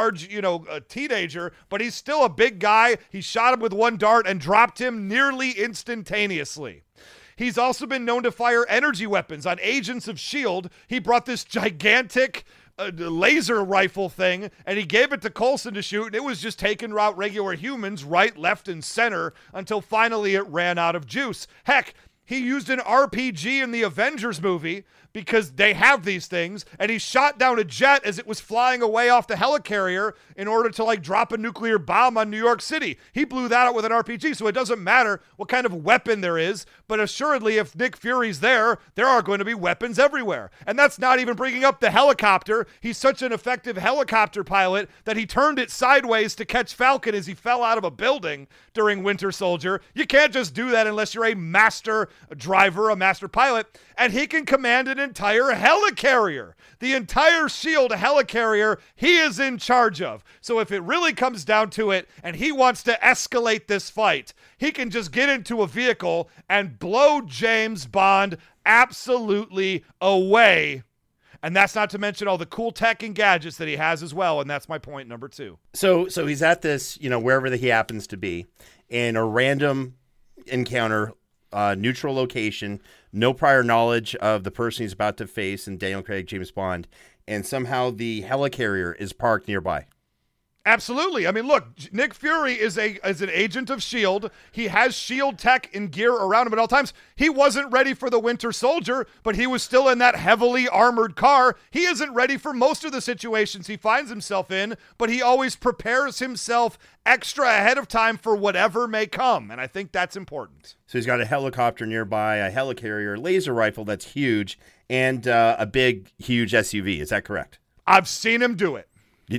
a teenager, but he's still a big guy. He shot him with one dart and dropped him nearly instantaneously. He's also been known to fire energy weapons on agents of S.H.I.E.L.D. He brought this gigantic laser rifle thing, and he gave it to Coulson to shoot, and it was just taking out regular humans right, left, and center until finally it ran out of juice. Heck, he used an RPG in the Avengers movie because they have these things, and he shot down a jet as it was flying away off the helicarrier in order to drop a nuclear bomb on New York City. He blew that out with an RPG, so it doesn't matter what kind of weapon there is, but assuredly if Nick Fury's there are going to be weapons everywhere. And that's not even bringing up the helicopter. He's such an effective helicopter pilot that he turned it sideways to catch Falcon as he fell out of a building during Winter Soldier. You can't just do that unless you're a master a driver, a master pilot, and he can command an entire helicarrier. The entire SHIELD helicarrier he is in charge of. So if it really comes down to it and he wants to escalate this fight, he can just get into a vehicle and blow James Bond absolutely away. And that's not to mention all the cool tech and gadgets that he has as well. And that's my point number 2. So he's at this, wherever that he happens to be, in a random encounter, neutral location, no prior knowledge of the person he's about to face in Daniel Craig, James Bond, and somehow the helicarrier is parked nearby. Absolutely. I mean, look, Nick Fury is an agent of S.H.I.E.L.D. He has S.H.I.E.L.D. tech and gear around him at all times. He wasn't ready for the Winter Soldier, but he was still in that heavily armored car. He isn't ready for most of the situations he finds himself in, but he always prepares himself extra ahead of time for whatever may come, and I think that's important. So he's got a helicopter nearby, a helicarrier, laser rifle that's huge, and a big, huge SUV. Is that correct? I've seen him do it.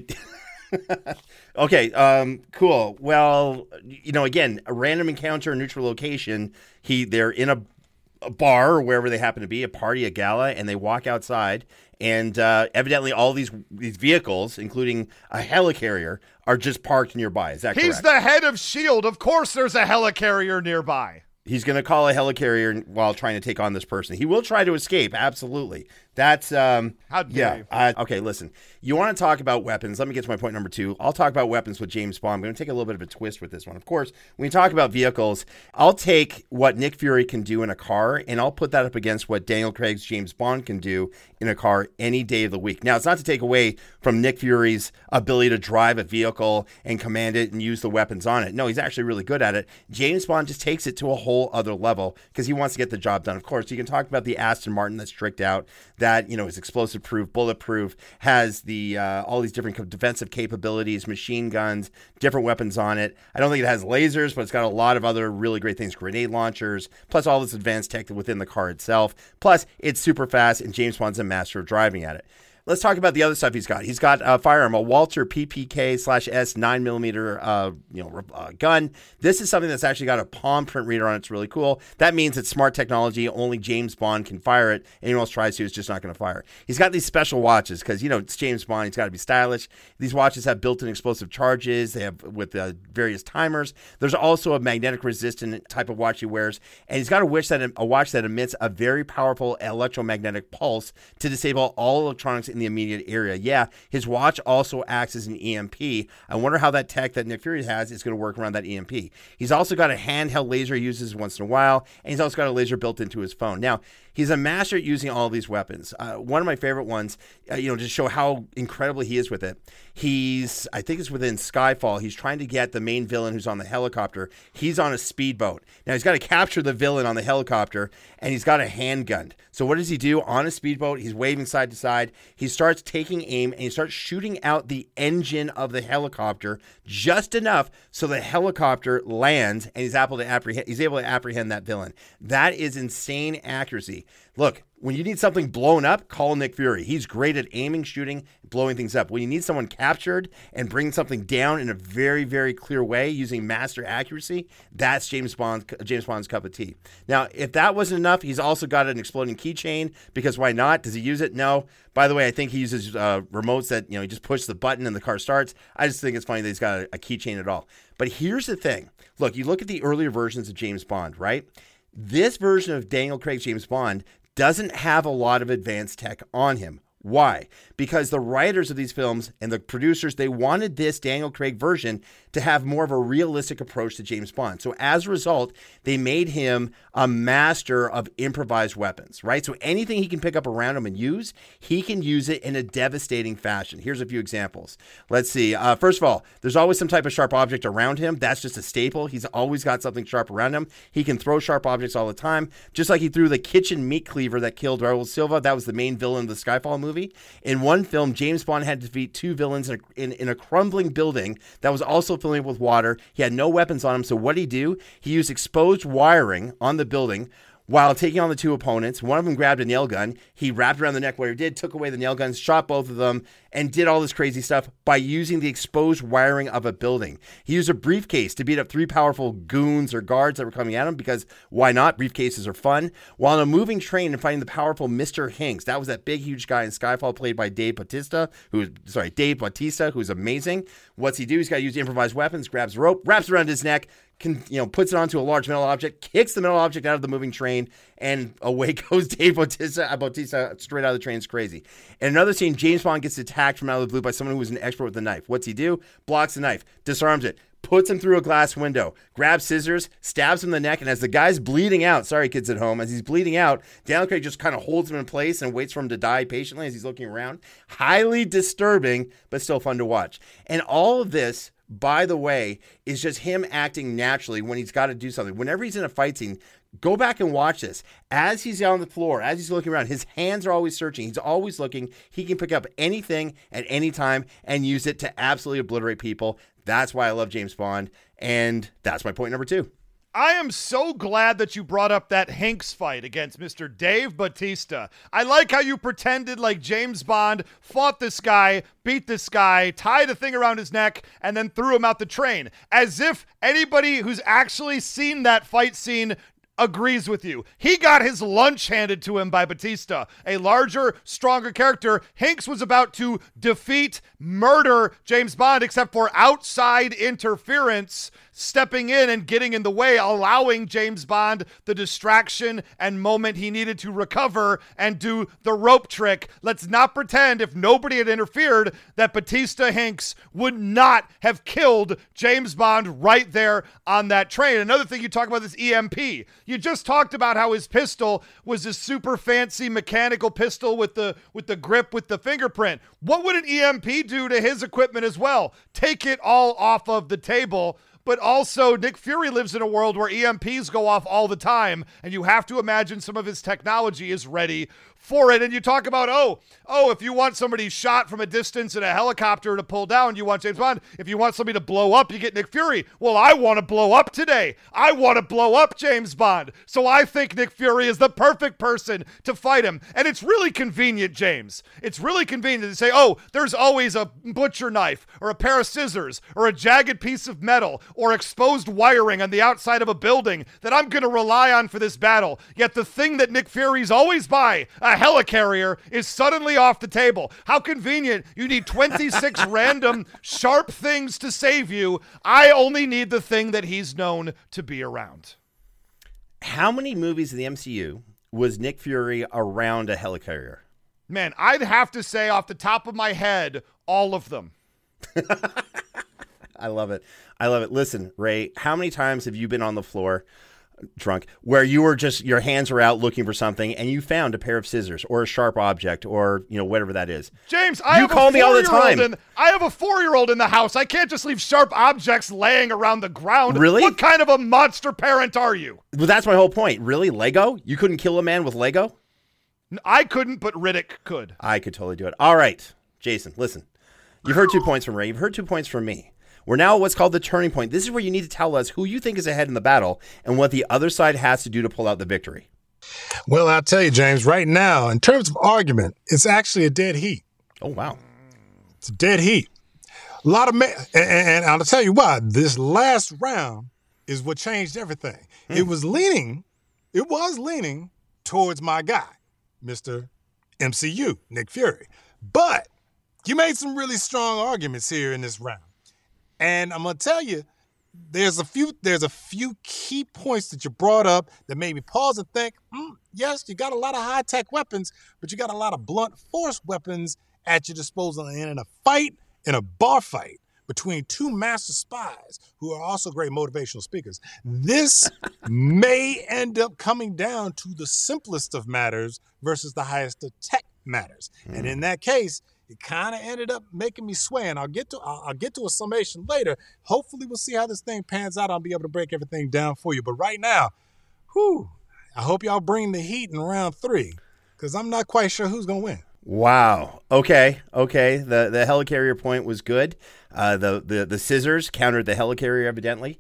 Okay, cool. Well, again, a random encounter, a neutral location. They're in a bar or wherever they happen to be, a party, a gala, and they walk outside. And evidently all these vehicles, including a helicarrier, are just parked nearby. Is that correct? He's the head of S.H.I.E.L.D. Of course there's a helicarrier nearby. He's going to call a helicarrier while trying to take on this person. He will try to escape, absolutely. That's how dare you? Okay, listen. You want to talk about weapons? Let me get to my point number 2. I'll talk about weapons with James Bond. I'm going to take a little bit of a twist with this one. Of course, when you talk about vehicles, I'll take what Nick Fury can do in a car, and I'll put that up against what Daniel Craig's James Bond can do in a car any day of the week. Now, it's not to take away from Nick Fury's ability to drive a vehicle and command it and use the weapons on it. No, he's actually really good at it. James Bond just takes it to a whole other level because he wants to get the job done. Of course, you can talk about the Aston Martin that's tricked out, that is explosive proof, bulletproof, has the all these different defensive capabilities, machine guns, different weapons on it. I don't think it has lasers, but it's got a lot of other really great things, grenade launchers, plus all this advanced tech within the car itself. Plus, it's super fast, and James Bond's a master of driving at it. Let's talk about the other stuff he's got. He's got a firearm, a Walther PPK/S 9mm gun. This is something that's actually got a palm print reader on it. It's really cool. That means it's smart technology. Only James Bond can fire it. Anyone else tries to, it's just not going to fire. He's got these special watches because, it's James Bond. He's got to be stylish. These watches have built-in explosive charges. They have with various timers. There's also a magnetic resistant type of watch he wears. And he's got a watch that emits a very powerful electromagnetic pulse to disable all electronics in the immediate area. Yeah, his watch also acts as an EMP. I wonder how that tech that Nick Fury has is going to work around that EMP. He's also got a handheld laser he uses once in a while, and he's also got a laser built into his phone. Now, he's a master at using all of these weapons. One of my favorite ones, to show how incredible he is with it. I think it's within Skyfall. He's trying to get the main villain who's on the helicopter. He's on a speedboat. Now, he's got to capture the villain on the helicopter, and he's got a handgun. So what does he do? On a speedboat, he's waving side to side. He starts taking aim, and he starts shooting out the engine of the helicopter just enough so the helicopter lands, and he's able to apprehend that villain. That is insane accuracy. Look, when you need something blown up, call Nick Fury. He's great at aiming, shooting, blowing things up. When you need someone captured and bring something down in a very, very clear way using master accuracy, that's James Bond's cup of tea. Now, if that wasn't enough, he's also got an exploding keychain, because why not? Does he use it? No. By the way, I think he uses remotes that, he just pushes the button and the car starts. I just think it's funny that he's got a keychain at all. But here's the thing. Look, you look at the earlier versions of James Bond, right? This version of Daniel Craig's James Bond doesn't have a lot of advanced tech on him. Why? Because the writers of these films and the producers, they wanted this Daniel Craig version to have more of a realistic approach to James Bond. So as a result, they made him a master of improvised weapons, right? So anything he can pick up around him and use, he can use it in a devastating fashion. Here's a few examples. Let's see. First of all, there's always some type of sharp object around him. That's just a staple. He's always got something sharp around him. He can throw sharp objects all the time, just like he threw the kitchen meat cleaver that killed Raul Silva. That was the main villain of the Skyfall movie. In one film, James Bond had to defeat two villains in a crumbling building that was also filling up with water. He had no weapons on him, so what did he do? He used exposed wiring on the building, while taking on the two opponents. One of them grabbed a nail gun. He wrapped around the neck what he did, took away the nail guns, shot both of them, and did all this crazy stuff by using the exposed wiring of a building. He used a briefcase to beat up 3 powerful goons or guards that were coming at him, because why not? Briefcases are fun. While on a moving train and fighting the powerful Mr. Hinks. That was that big, huge guy in Skyfall played by Dave Bautista, who's amazing. What's he do? He's got to use improvised weapons, grabs a rope, wraps around his neck, puts it onto a large metal object, kicks the metal object out of the moving train, and away goes Dave Bautista straight out of the train. It's crazy. In another scene, James Bond gets attacked from out of the blue by someone who was an expert with a knife. What's he do? Blocks the knife, disarms it, puts him through a glass window, grabs scissors, stabs him in the neck, and as the guy's bleeding out, sorry kids at home, as he's bleeding out, Daniel Craig just kind of holds him in place and waits for him to die patiently as he's looking around. Highly disturbing, but still fun to watch. And all of this, by the way, is just him acting naturally when he's got to do something. Whenever he's in a fight scene, go back and watch this. As he's on the floor, as he's looking around, his hands are always searching. He's always looking. He can pick up anything at any time and use it to absolutely obliterate people. That's why I love James Bond, and that's my point number 2. I am so glad that you brought up that Hinks fight against Mr. Dave Bautista. I like how you pretended like James Bond fought this guy, beat this guy, tied a thing around his neck, and then threw him out the train. As if anybody who's actually seen that fight scene agrees with you. He got his lunch handed to him by Bautista, a larger, stronger character. Hinks was about to defeat, murder James Bond, except for outside interference, stepping in and getting in the way, allowing James Bond the distraction and moment he needed to recover and do the rope trick. Let's not pretend, if nobody had interfered, that Bautista Hinks would not have killed James Bond right there on that train. Another thing you talk about, this EMP. You just talked about how his pistol was this super fancy mechanical pistol with the grip with the fingerprint. What would an EMP do to his equipment as well? Take it all off of the table. But also, Nick Fury lives in a world where EMPs go off all the time, and you have to imagine some of his technology is ready for it. And you talk about, if you want somebody shot from a distance in a helicopter to pull down, you want James Bond. If you want somebody to blow up, you get Nick Fury. Well, I want to blow up today. I want to blow up James Bond. So I think Nick Fury is the perfect person to fight him. And it's really convenient, James. It's really convenient to say, there's always a butcher knife or a pair of scissors or a jagged piece of metal or exposed wiring on the outside of a building that I'm going to rely on for this battle. Yet the thing that Nick Fury's always by, a helicarrier, is suddenly off the table. How convenient. You need 26 random sharp things to save you. I only need the thing that he's known to be around. How many movies in the MCU was Nick Fury around a helicarrier? Man, I'd have to say off the top of my head, all of them. I love it. Listen, Ray, how many times have you been on the floor drunk where you were just, your hands are out looking for something and you found a pair of scissors or a sharp object or, whatever that is? James, I have a 4-year-old in the house. I can't just leave sharp objects laying around the ground. Really? What kind of a monster parent are you? Well, that's my whole point. Really? Lego? You couldn't kill a man with Lego? I couldn't, but Riddick could. I could totally do it. All right, Jason, listen. You've heard 2 points from Ray. You've heard 2 points from me. We're now at what's called the turning point. This is where you need to tell us who you think is ahead in the battle and what the other side has to do to pull out the victory. Well, I'll tell you, James, right now, in terms of argument, it's actually a dead heat. Oh, wow. It's a dead heat. A lot of and I'll tell you why. This last round is what changed everything. It was leaning towards my guy, Mr. MCU, Nick Fury. But you made some really strong arguments here in this round. And I'm going to tell you, there's a few key points that you brought up that made me pause and think, yes, you got a lot of high-tech weapons, but you got a lot of blunt force weapons at your disposal. And in a fight, in a bar fight between 2 master spies who are also great motivational speakers, this may end up coming down to the simplest of matters versus the highest of tech matters. And in that case, it kind of ended up making me sway, and I'll get to a summation later. Hopefully, we'll see how this thing pans out. I'll be able to break everything down for you. But right now, I hope y'all bring the heat in round 3, because I'm not quite sure who's gonna win. Wow. Okay. The helicarrier point was good. The scissors countered the helicarrier evidently.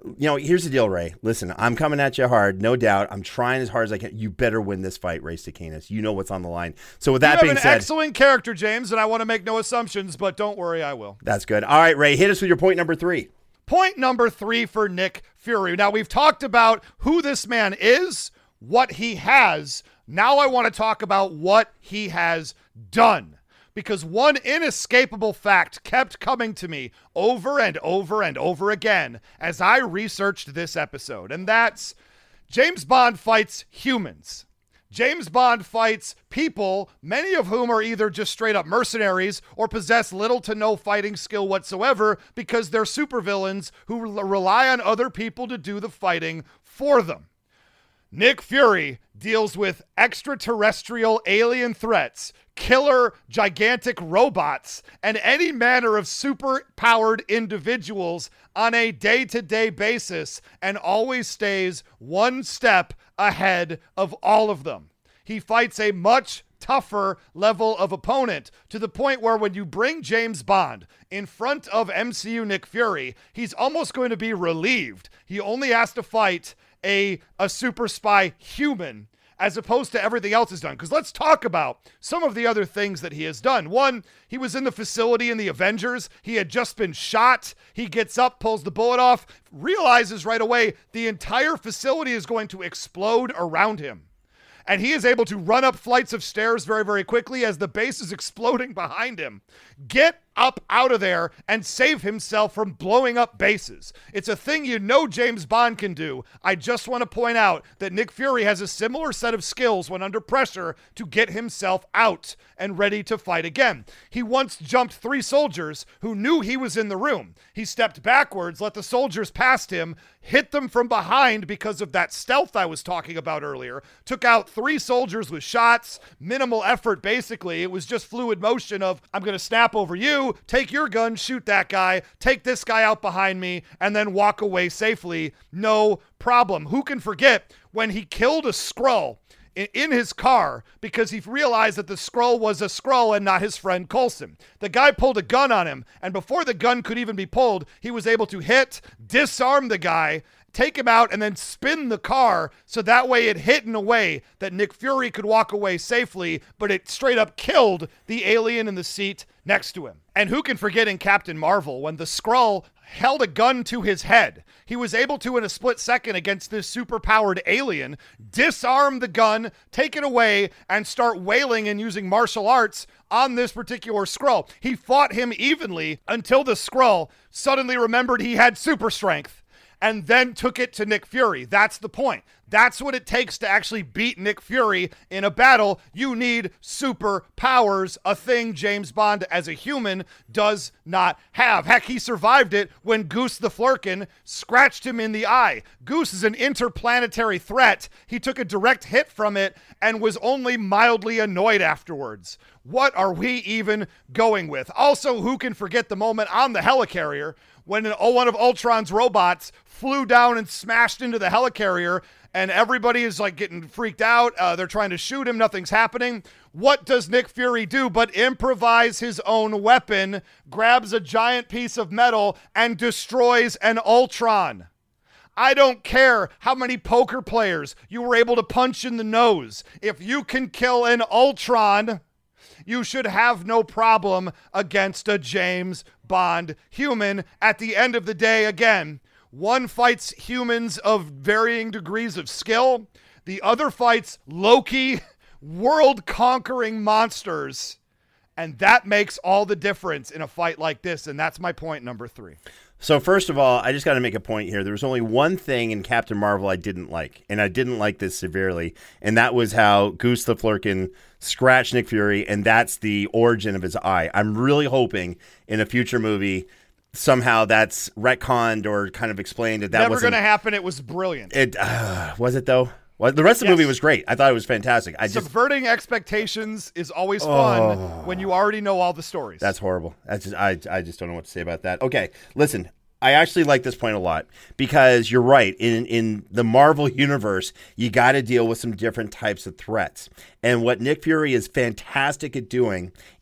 Here's the deal, Ray. Listen, I'm coming at you hard, no doubt. I'm trying as hard as I can. You better win this fight, Ray Stakenas. You know what's on the line. So with that being said, you have an excellent character, James, and I want to make no assumptions, but don't worry, I will. That's good. All right, Ray, hit us with your point number 3. Point number 3 for Nick Fury. Now, we've talked about who this man is, what he has. Now I want to talk about what he has done. Because one inescapable fact kept coming to me over and over and over again as I researched this episode, and that's James Bond fights humans. James Bond fights people, many of whom are either just straight up mercenaries or possess little to no fighting skill whatsoever because they're supervillains who rely on other people to do the fighting for them. Nick Fury deals with extraterrestrial alien threats, killer gigantic robots, and any manner of super-powered individuals on a day-to-day basis and always stays one step ahead of all of them. He fights a much tougher level of opponent to the point where when you bring James Bond in front of MCU Nick Fury, he's almost going to be relieved. He only has to fight a super spy human as opposed to everything else he's done. Because let's talk about some of the other things that he has done. One, he was in the facility in the Avengers. He had just been shot. He gets up, pulls the bullet off, realizes right away the entire facility is going to explode around him. And he is able to run up flights of stairs very, very quickly as the base is exploding behind him. Get up out of there and save himself from blowing up bases. It's a thing James Bond can do. I just want to point out that Nick Fury has a similar set of skills when under pressure to get himself out and ready to fight again. He once jumped 3 soldiers who knew he was in the room. He stepped backwards, let the soldiers past him, hit them from behind because of that stealth I was talking about earlier, took out 3 soldiers with shots, minimal effort basically. It was just fluid motion of, I'm going to snap over you, take your gun, shoot that guy, take this guy out behind me, and then walk away safely. No problem. Who can forget when he killed a Skrull in his car because he realized that the Skrull was a Skrull and not his friend Coulson. The guy pulled a gun on him, and before the gun could even be pulled, he was able to disarm the guy, take him out, and then spin the car so that way it hit in a way that Nick Fury could walk away safely, but it straight up killed the alien in the seat next to him. And who can forget in Captain Marvel when the Skrull held a gun to his head? He was able to, in a split second against this super-powered alien, disarm the gun, take it away, and start wailing and using martial arts on this particular Skrull. He fought him evenly until the Skrull suddenly remembered he had super strength and then took it to Nick Fury. That's the point. That's what it takes to actually beat Nick Fury in a battle. You need superpowers, a thing James Bond as a human does not have. Heck, he survived it when Goose the Flurkin scratched him in the eye. Goose is an interplanetary threat. He took a direct hit from it and was only mildly annoyed afterwards. What are we even going with? Also, who can forget the moment on the helicarrier when one of Ultron's robots flew down and smashed into the helicarrier, and everybody is like getting freaked out. They're trying to shoot him. Nothing's happening. What does Nick Fury do but improvise his own weapon, grabs a giant piece of metal, and destroys an Ultron? I don't care how many poker players you were able to punch in the nose. If you can kill an Ultron, you should have no problem against a James Bond human. At the end of the day, again, one fights humans of varying degrees of skill. The other fights Loki, world-conquering monsters. And that makes all the difference in a fight like this. And that's my point number 3. So first of all, I just got to make a point here. There was only one thing in Captain Marvel I didn't like, and I didn't like this severely, and that was how Goose the Flurkin scratched Nick Fury, and that's the origin of his eye. I'm really hoping in a future movie somehow that's retconned or kind of explained that Never wasn't going to happen. It was brilliant. Was it though? Well, the rest of the movie was great. I thought it was fantastic. Subverting expectations is always fun when you already know all the stories. That's horrible. I just don't know what to say about that. Okay, listen. I actually like this point a lot because you're right. In the Marvel universe, you got to deal with some different types of threats. And what Nick Fury is fantastic at doing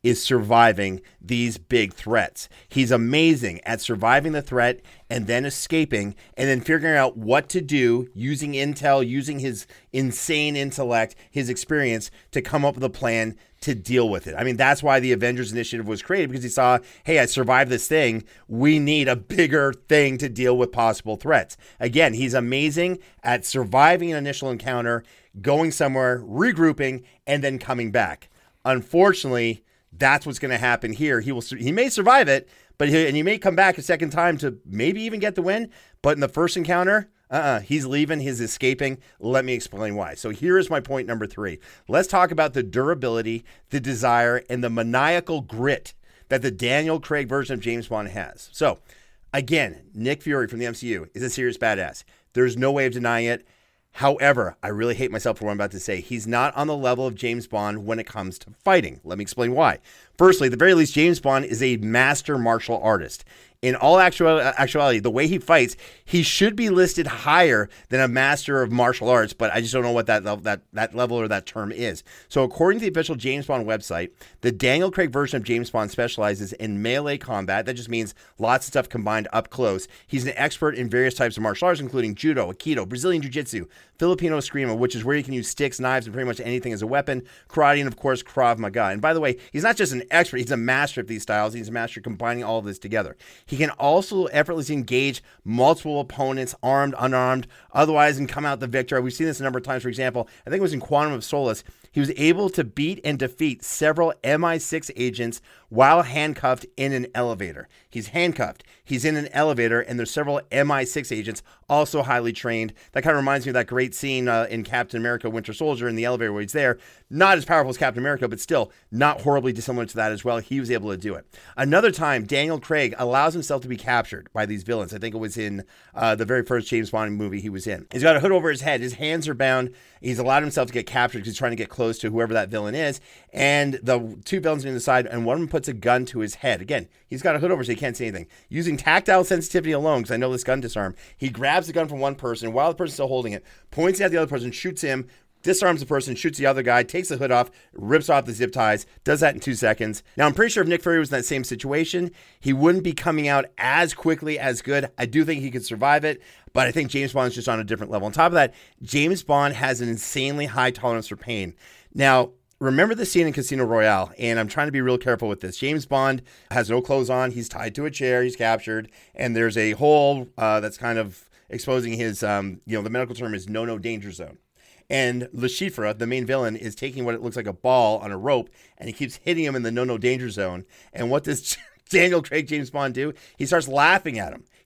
is surviving these big threats. He's amazing at surviving the threat and then escaping and then figuring out what to do using intel, using his insane intellect, his experience to come up with a plan to deal with it. I mean, that's why the Avengers Initiative was created, because he saw, hey, I survived this thing. We need a bigger thing to deal with possible threats. Again, he's amazing at surviving an initial encounter, going somewhere, regrouping, and then coming back. Unfortunately, that's what's going to happen here. He may survive it, but he may come back a second time to maybe even get the win. But in the first encounter, he's leaving, he's escaping. Let me explain why. So here is my point number 3. Let's talk about the durability, the desire, and the maniacal grit that the Daniel Craig version of James Bond has. So again, Nick Fury from the MCU is a serious badass. There's no way of denying it. However, I really hate myself for what I'm about to say. He's not on the level of James Bond when it comes to fighting. Let me explain why. Firstly, at the very least, James Bond is a master martial artist. In all actuality, the way he fights, he should be listed higher than a master of martial arts, but I just don't know what that level or that term is. So according to the official James Bond website, the Daniel Craig version of James Bond specializes in melee combat. That just means lots of stuff combined up close. He's an expert in various types of martial arts, including judo, aikido, Brazilian jiu-jitsu, Filipino eskrima, which is where you can use sticks, knives, and pretty much anything as a weapon, karate, and of course, Krav Maga. And by the way, he's not just an expert, he's a master of these styles. He's a master combining all of this together. He can also effortlessly engage multiple opponents, armed, unarmed, otherwise, and come out the victor. We've seen this a number of times. For example, I think it was in Quantum of Solace. He was able to beat and defeat several MI6 agents while handcuffed in an elevator. He's handcuffed. He's in an elevator, and there's several MI6 agents also highly trained. That kind of reminds me of that great scene in Captain America Winter Soldier in the elevator where he's there. Not as powerful as Captain America, but still not horribly dissimilar to that as well. He was able to do it. Another time, Daniel Craig allows himself to be captured by these villains. I think it was in the very first James Bond movie he was in. He's got a hood over his head. His hands are bound. He's allowed himself to get captured because he's trying to get close to whoever that villain is. And the two villains are on the side, and one of them puts a gun to his head. Again, he's got a hood over so he can't see anything. Using tactile sensitivity alone, because I know this gun disarm, he grabs the gun from one person while the person's still holding it, points it at the other person, shoots him, disarms the person, shoots the other guy, takes the hood off, rips off the zip ties, does that in 2 seconds. Now, I'm pretty sure if Nick Fury was in that same situation, he wouldn't be coming out as quickly, as good. I do think he could survive it, but I think James Bond's just on a different level. On top of that, James Bond has an insanely high tolerance for pain. Now, remember the scene in Casino Royale, and I'm trying to be real careful with this. James Bond has no clothes on. He's tied to a chair. He's captured, and there's a hole that's kind of exposing his, the medical term is no danger zone. And Le Chiffre, the main villain, is taking what it looks like a ball on a rope, and he keeps hitting him in the no danger zone. And what does Daniel Craig James Bond do? He starts laughing at him.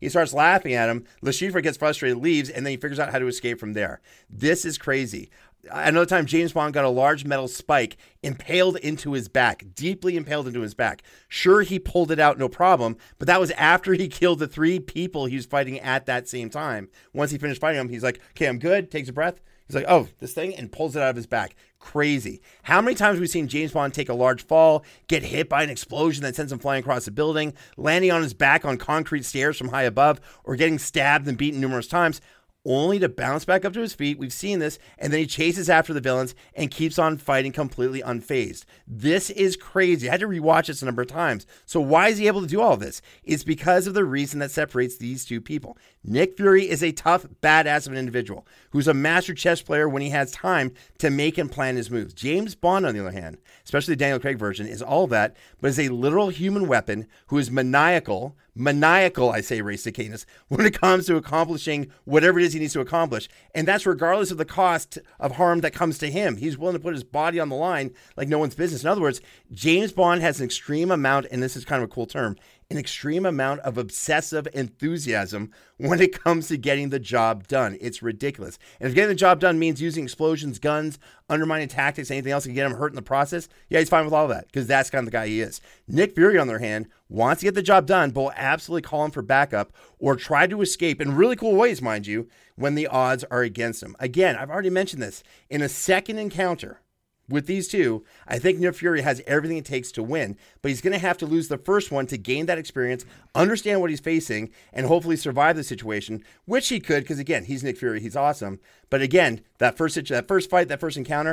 Le Chiffre gets frustrated, leaves, and then he figures out how to escape from there. This is crazy. Another time, James Bond got a large metal spike impaled into his back, deeply impaled into his back. Sure, he pulled it out, no problem, but that was after he killed the 3 people he was fighting at that same time. Once he finished fighting them, he's like, okay, I'm good, takes a breath. He's like, oh, this thing, and pulls it out of his back. Crazy. How many times have we seen James Bond take a large fall, get hit by an explosion that sends him flying across a building, landing on his back on concrete stairs from high above, or getting stabbed and beaten numerous times, only to bounce back up to his feet? We've seen this, and then he chases after the villains and keeps on fighting completely unfazed. This is crazy. I had to rewatch this a number of times. So why is he able to do all of this? It's because of the reason that separates these two people. Nick Fury is a tough, badass of an individual who's a master chess player when he has time to make and plan his moves. James Bond, on the other hand, especially the Daniel Craig version, is all that, but is a literal human weapon who is maniacal, I say, Ray Cicanis, when it comes to accomplishing whatever it is he needs to accomplish. And that's regardless of the cost of harm that comes to him. He's willing to put his body on the line like no one's business. In other words, James Bond has an extreme amount, and this is kind of a cool term, an extreme amount of obsessive enthusiasm when it comes to getting the job done. It's ridiculous. And if getting the job done means using explosions, guns, undermining tactics, anything else to get him hurt in the process, yeah, he's fine with all of that because that's kind of the guy he is. Nick Fury, on the other hand, wants to get the job done, but will absolutely call him for backup or try to escape in really cool ways, mind you, when the odds are against him. Again, I've already mentioned this. In a second encounter with these two, I think Nick Fury has everything it takes to win, but he's going to have to lose the first one to gain that experience, understand what he's facing, and hopefully survive the situation, which he could, because again, he's Nick Fury, he's awesome. But again, that first fight, that first encounter,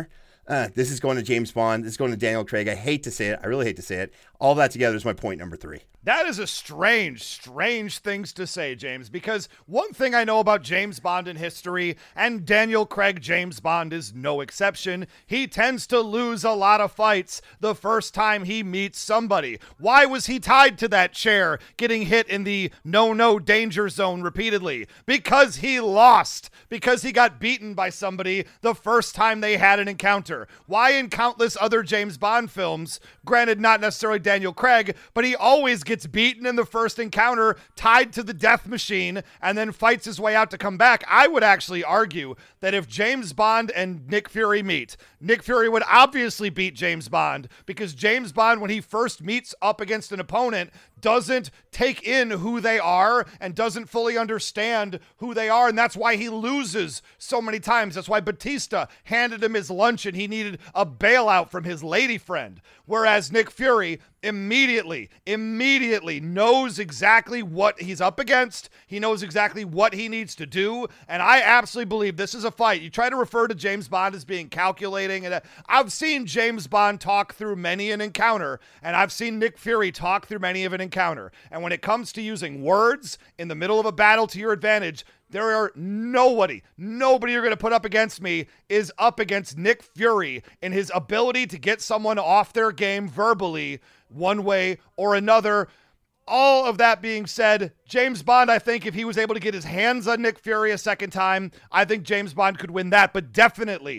This is going to James Bond. This is going to Daniel Craig. I hate to say it. I really hate to say it. All that together is my point number 3. That is a strange things to say, James, because one thing I know about James Bond in history, and Daniel Craig James Bond is no exception, he tends to lose a lot of fights the first time he meets somebody. Why was he tied to that chair, getting hit in the no danger zone repeatedly? Because he lost. Because he got beaten by somebody the first time they had an encounter. Why in countless other James Bond films, granted not necessarily Daniel Craig, but he always gets beaten in the first encounter, tied to the death machine, and then fights his way out to come back? I would actually argue that if James Bond and Nick Fury meet, Nick Fury would obviously beat James Bond, because James Bond, when he first meets up against an opponent, doesn't take in who they are and doesn't fully understand who they are, and that's why he loses so many times. That's why Batista handed him his lunch and he needed a bailout from his lady friend. Whereas Nick Fury immediately knows exactly what he's up against. He knows exactly what he needs to do, and I absolutely believe this is a fight. You try to refer to James Bond as being calculating, and I've seen James Bond talk through many an encounter, and I've seen Nick Fury talk through many of an encounter. And when it comes to using words in the middle of a battle to your advantage, there are nobody you're going to put up against me is up against Nick Fury in his ability to get someone off their game verbally, one way or another. All of that being said, James Bond, I think if he was able to get his hands on Nick Fury a second time, I think James Bond could win that, but definitely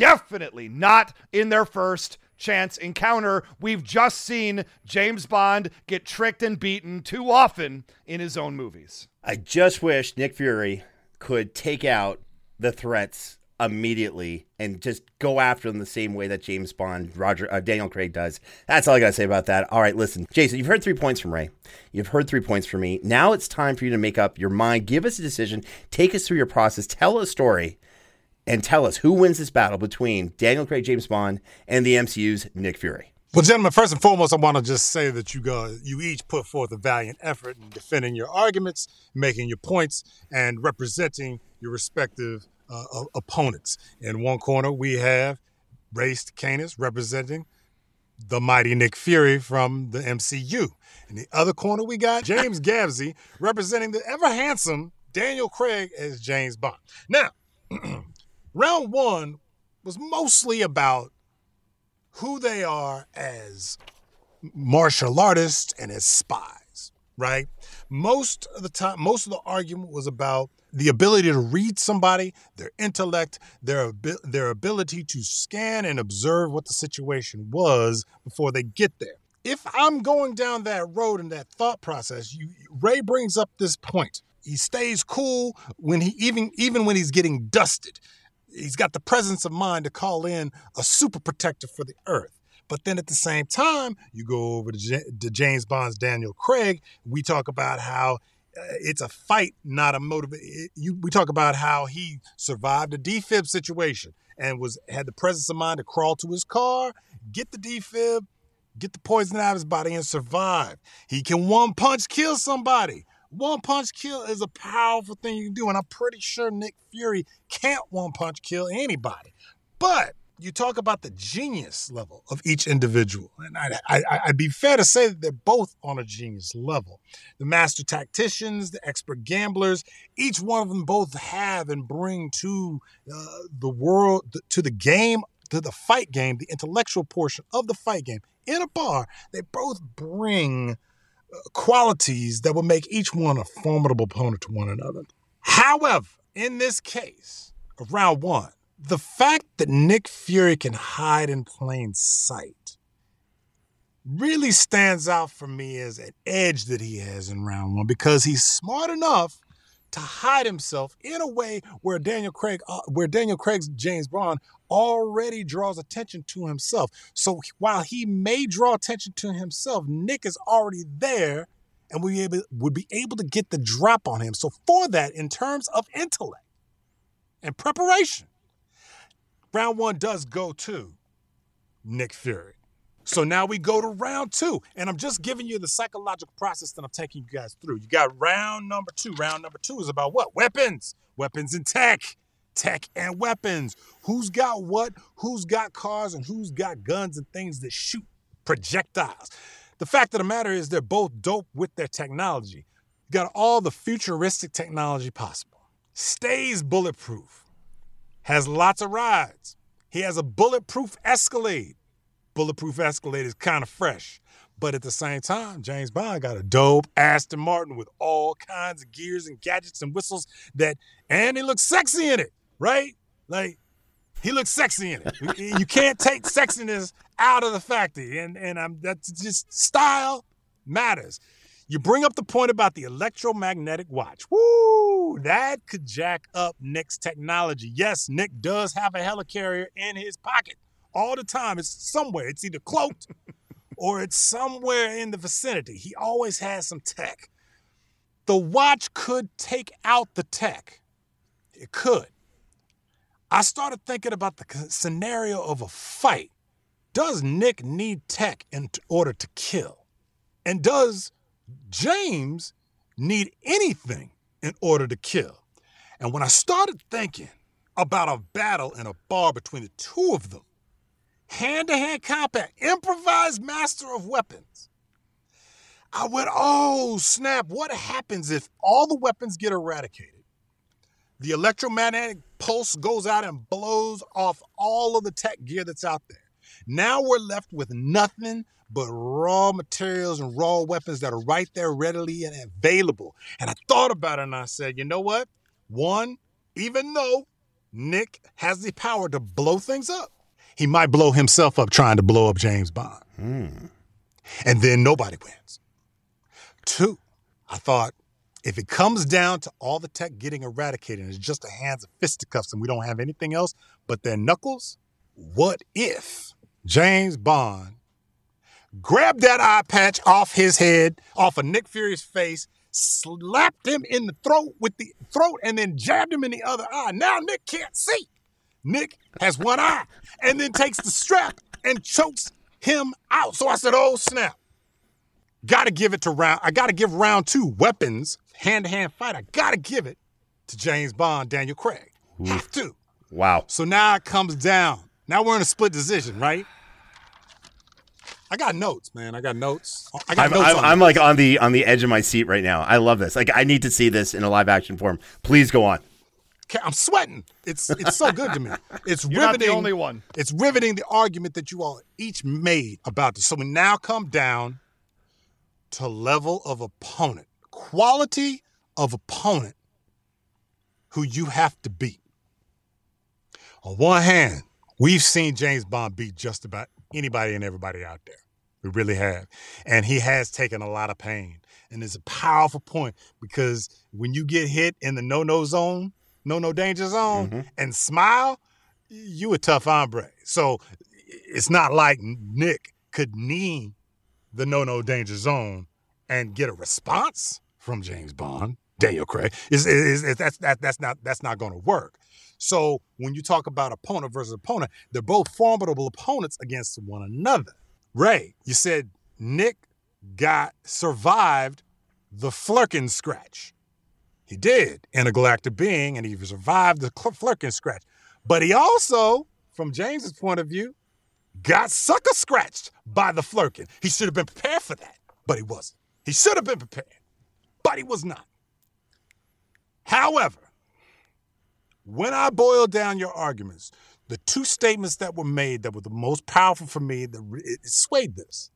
not in their first chance encounter. We've just seen James Bond get tricked and beaten too often in his own movies. I just wish Nick Fury could take out the threats immediately and just go after them the same way that James Bond, Daniel Craig does. That's all I got to say about that. All right, listen, Jason, you've heard 3 points from Ray. You've heard 3 points from me. Now it's time for you to make up your mind. Give us a decision. Take us through your process. Tell a story and tell us who wins this battle between Daniel Craig, James Bond, and the MCU's Nick Fury. Well, gentlemen, first and foremost, I want to just say that you each put forth a valiant effort in defending your arguments, making your points, and representing your respective opponents. In one corner, we have Ray Canis representing the mighty Nick Fury from the MCU. In the other corner, we got James Gavsey representing the ever-handsome Daniel Craig as James Bond. Now, round one was mostly about who they are as martial artists and as spies, right? Most of the argument was about the ability to read somebody, their intellect, their ability to scan and observe what the situation was before they get there. If I'm going down that road and that thought process, Ray brings up this point. He stays cool when even when he's getting dusted. He's got the presence of mind to call in a super protector for the earth. But then at the same time, you go over to James Bond's Daniel Craig. We talk about how it's a fight, not a motivation. We talk about how he survived a defib situation and had the presence of mind to crawl to his car, get the defib, get the poison out of his body, and survive. He can one-punch kill somebody. One-punch kill is a powerful thing you can do, and I'm pretty sure Nick Fury can't one-punch kill anybody. But you talk about the genius level of each individual, and I'd be fair to say that they're both on a genius level. The master tacticians, the expert gamblers, each one of them both have and bring to the world, to the game, to the fight game, the intellectual portion of the fight game. In a bar, they both bring qualities that will make each one a formidable opponent to one another. However, in this case of round one, the fact that Nick Fury can hide in plain sight really stands out for me as an edge that he has in round one, because he's smart enough to hide himself in a way where Daniel Craig's James Bond already draws attention to himself. So while he may draw attention to himself, Nick is already there and would be able to get the drop on him. So for that, in terms of intellect and preparation, round one does go to Nick Fury. So now we go to round two, and I'm just giving you the psychological process that I'm taking you guys through. You got round number two. Round number two is about what? Weapons and tech. tech and weapons. Who's got what? Who's got cars and who's got guns and things that shoot projectiles? The fact of the matter is they're both dope with their technology. Got all the futuristic technology possible. Stays bulletproof. Has lots of rides. He has a bulletproof Escalade. Bulletproof Escalade is kind of fresh. But at the same time, James Bond got a dope Aston Martin with all kinds of gears and gadgets and whistles and he looks sexy in it, right? Like, he looks sexy in it. You can't take sexiness out of the factory. And that's just style matters. You bring up the point about the electromagnetic watch. Woo! That could jack up Nick's technology. Yes, Nick does have a helicarrier in his pocket all the time. It's somewhere. It's either cloaked or it's somewhere in the vicinity. He always has some tech. The watch could take out the tech. It could. I started thinking about the scenario of a fight. Does Nick need tech in order to kill? And does James need anything in order to kill? And when I started thinking about a battle in a bar between the two of them, hand-to-hand combat, improvised master of weapons, I went, oh, snap, what happens if all the weapons get eradicated? The electromagnetic pulse goes out and blows off all of the tech gear that's out there. Now we're left with nothing but raw materials and raw weapons that are right there readily and available. And I thought about it and I said, you know what? One, even though Nick has the power to blow things up, he might blow himself up trying to blow up James Bond. And then nobody wins. Two, I thought, if it comes down to all the tech getting eradicated and it's just the hands of fisticuffs and we don't have anything else but their knuckles, what if James Bond grabbed that eye patch off his head, off of Nick Fury's face, slapped him in the throat with the throat, and then jabbed him in the other eye? Now Nick can't see. Nick has one eye, and then takes the strap and chokes him out. So I said, oh, snap. I gotta give round two weapons, hand-to-hand fight. I gotta give it to James Bond, Daniel Craig. Have to. Wow. So now it comes down. Now we're in a split decision, right? I got notes, man. I got notes. I'm like on the edge of my seat right now. I love this. Like, I need to see this in a live action form. Please go on. I'm sweating. It's so good to me. It's You're riveting. not the only one. It's riveting the argument that you all each made about this. So we now come down to level of opponent, quality of opponent who you have to beat. On one hand, we've seen James Bond beat just about anybody and everybody out there. We really have. And he has taken a lot of pain. And it's a powerful point because when you get hit in the no-no zone, no danger zone, and smile, you a tough hombre. So it's not like Nick could knee the no danger zone and get a response from James Bond, Daniel Craig. That's not going to work. So when you talk about opponent versus opponent, they're both formidable opponents against one another. Ray, you said Nick survived the Flerken scratch. He did in a galactic being, and he survived the Flerken scratch. But he also, from James's point of view, got sucker scratched by the Flerken. He should have been prepared for that, but he wasn't. He should have been prepared, but he was not. However, when I boiled down your arguments, the two statements that were made that were the most powerful for me, it swayed this.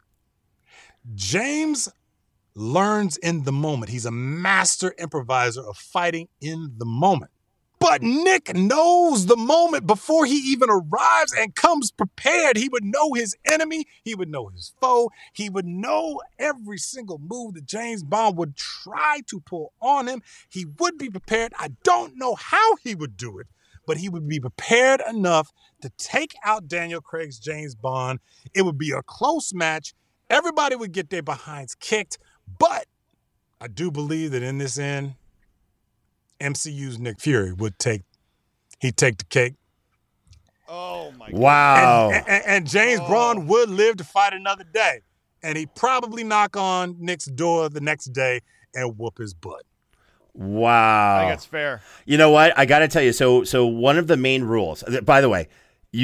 James learns in the moment. He's a master improviser of fighting in the moment. But Nick knows the moment before he even arrives and comes prepared. He would know his enemy. He would know his foe. He would know every single move that James Bond would try to pull on him. He would be prepared. I don't know how he would do it, but he would be prepared enough to take out Daniel Craig's James Bond. It would be a close match. Everybody would get their behinds kicked. But I do believe that in this end, MCU's Nick Fury would take the cake. Oh, my God. Wow. And James Bond would live to fight another day. And he'd probably knock on Nick's door the next day and whoop his butt. Wow. I think it's fair. You know what? I got to tell you. So one of the main rules. By the way,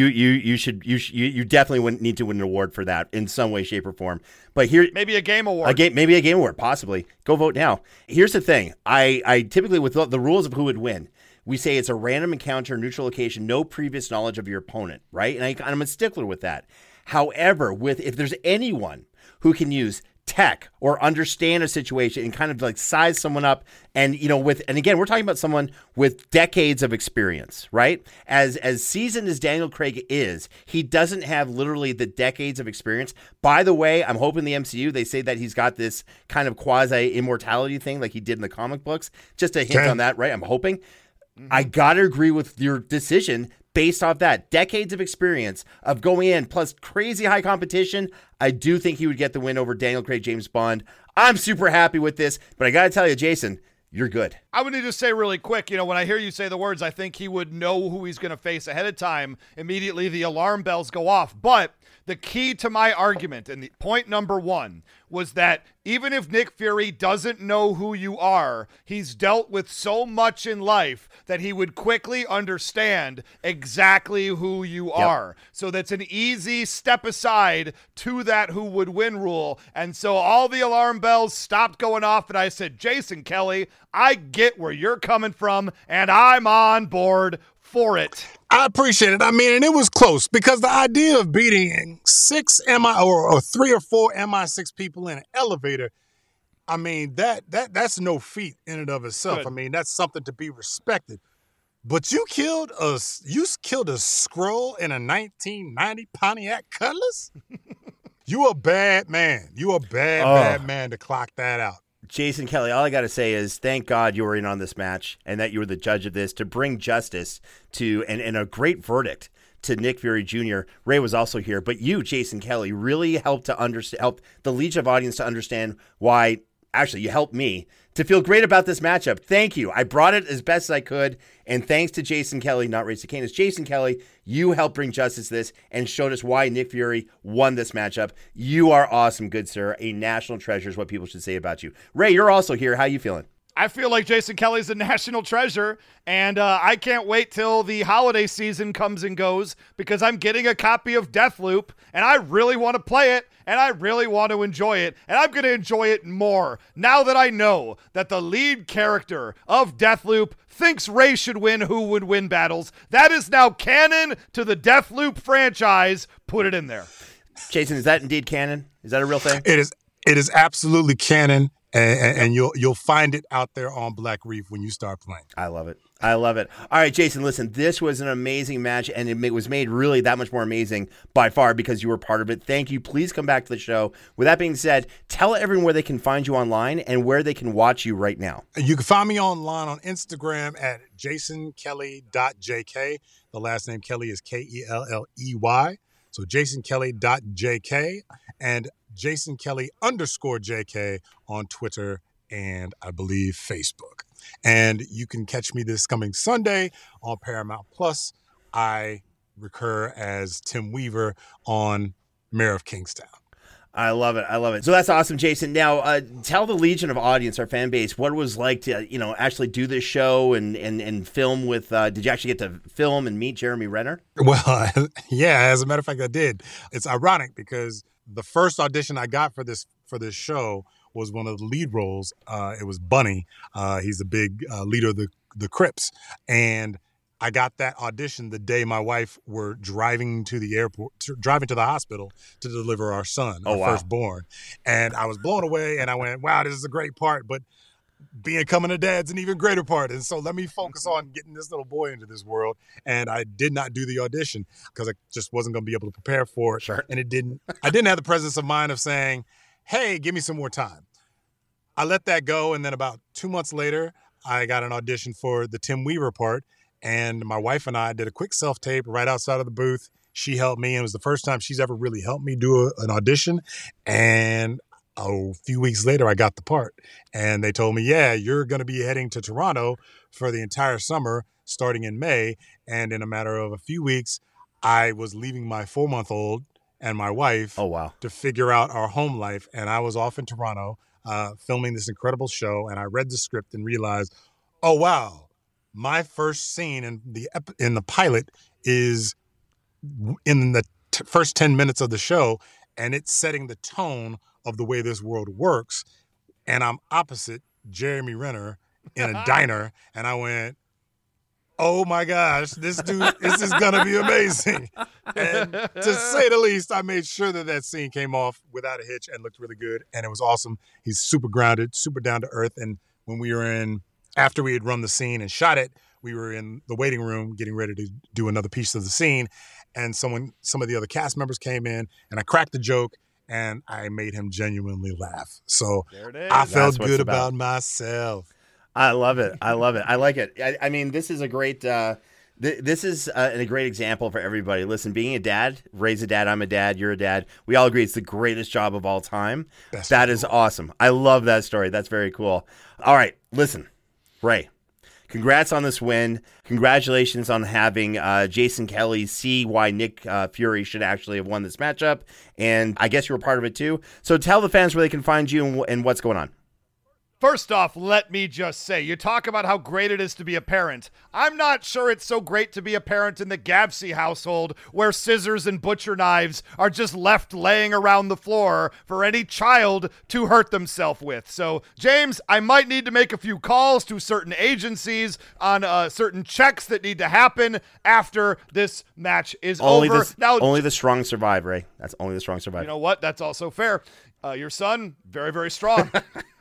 you definitely wouldn't need to win an award for that in some way, shape, or form. But here, maybe a game award. Maybe a game award, possibly. Go vote now. Here's the thing. I typically, with the rules of who would win, we say it's a random encounter, neutral location, no previous knowledge of your opponent, right? And I'm a stickler with that. However, if there's anyone who can use tech or understand a situation and kind of like size someone up, and and again, we're talking about someone with decades of experience, right? As seasoned as Daniel Craig is, he doesn't have literally the decades of experience. By the way, I'm hoping the MCU, they say that he's got this kind of quasi immortality thing like he did in the comic books. Just a hint on that, right? I'm hoping. I gotta agree with your decision based off that. Decades of experience of going in, plus crazy high competition. I do think he would get the win over Daniel Craig, James Bond. I'm super happy with this, but I gotta tell you, Jason, you're good. I would need to say really quick, when I hear you say the words, I think he would know who he's going to face ahead of time. Immediately the alarm bells go off. But the key to my argument, and the point number one, was that even if Nick Fury doesn't know who you are, he's dealt with so much in life that he would quickly understand exactly who you are. So that's an easy step aside to that who would win rule. And so all the alarm bells stopped going off, and I said, Jason Kelly, I get where you're coming from, and I'm on board for it. I appreciate it. I mean, and it was close because the idea of beating 6 or 3 or 4 MI6 people in an elevator, I mean, that's no feat in and of itself. Good. I mean, that's something to be respected. But you killed a Skrull in a 1990 Pontiac Cutlass? You a bad man. You a bad man to clock that out. Jason Kelly, all I got to say is thank God you were in on this match and that you were the judge of this to bring justice to and a great verdict to Nick Fury Jr. Ray was also here, but you, Jason Kelly, really helped help the Legion of audience to understand why. Actually, you helped me to feel great about this matchup. Thank you. I brought it as best as I could, and thanks to Jason Kelly, not Ray Cicanis. Jason Kelly, you helped bring justice to this and showed us why Nick Fury won this matchup. You are awesome, good sir. A national treasure is what people should say about you. Ray, you're also here. How you feeling? I feel like Jason Kelly's a national treasure, and I can't wait till the holiday season comes and goes because I'm getting a copy of Deathloop, and I really want to play it, and I really want to enjoy it, and I'm going to enjoy it more now that I know that the lead character of Deathloop thinks Ray should win Who Would Win battles. That is now canon to the Deathloop franchise. Put it in there. Jason, is that indeed canon? Is that a real thing? It is absolutely canon. And you'll find it out there on Black Reef when you start playing. I love it. I love it. All right, Jason, listen, this was an amazing match, and it was made really that much more amazing by far because you were part of it. Thank you. Please come back to the show. With that being said, tell everyone where they can find you online and where they can watch you right now. You can find me online on Instagram at jasonkelly.jk. The last name Kelly is Kelley. So jasonkelly.jk and Jason Kelly _JK on Twitter and I believe Facebook. And you can catch me this coming Sunday on Paramount Plus. I recur as Tim Weaver on Mayor of Kingstown. I love it. I love it. So that's awesome, Jason. Now, tell the Legion of audience, our fan base, what it was like to, actually do this show and film with, did you actually get to film and meet Jeremy Renner? Well, yeah, as a matter of fact, I did. It's ironic because the first audition I got for this show was one of the lead roles. It was Bunny. He's a big leader of the Crips. And I got that audition the day my wife were driving to the airport, driving to the hospital to deliver our son, our firstborn. And I was blown away and I went, wow, this is a great part, but becoming a dad's an even greater part. And so let me focus on getting this little boy into this world. And I did not do the audition because I just wasn't going to be able to prepare for it. Sure. And I didn't have the presence of mind of saying, hey, give me some more time. I let that go. And then about 2 months later, I got an audition for the Tim Weaver part. And my wife and I did a quick self-tape right outside of the booth. She helped me. And it was the first time she's ever really helped me do an audition. And a few weeks later, I got the part. And they told me, yeah, you're going to be heading to Toronto for the entire summer, starting in May. And in a matter of a few weeks, I was leaving my 4-month-old and my wife to figure out our home life. And I was off in Toronto. filming this incredible show, and I read the script and realized, oh, wow, my first scene in the pilot is in the first 10 minutes of the show, and it's setting the tone of the way this world works. And I'm opposite Jeremy Renner in a diner, and I went, oh my gosh, this is going to be amazing. And to say the least, I made sure that scene came off without a hitch and looked really good. And it was awesome. He's super grounded, super down to earth. And when after we had run the scene and shot it, we were in the waiting room getting ready to do another piece of the scene. And some of the other cast members came in, and I cracked the joke, and I made him genuinely laugh. So I felt good about myself. I love it. I like it. I mean, this is a great this is a great example for everybody. Listen, being a dad, raise a dad, I'm a dad, you're a dad. We all agree it's the greatest job of all time. That is awesome. I love that story. That's very cool. All right, listen, Ray, congrats on this win. Congratulations on having Jason Kelly see why Nick Fury should actually have won this matchup. And I guess you were part of it too. So tell the fans where they can find you and what's going on. First off, let me just say, you talk about how great it is to be a parent. I'm not sure it's so great to be a parent in the Gavsey household, where scissors and butcher knives are just left laying around the floor for any child to hurt themselves with. So, James, I might need to make a few calls to certain agencies on certain checks that need to happen after this match is over. Only the strong survive, Ray. That's only the strong survive. You know what? That's also fair. Your son, very, very strong.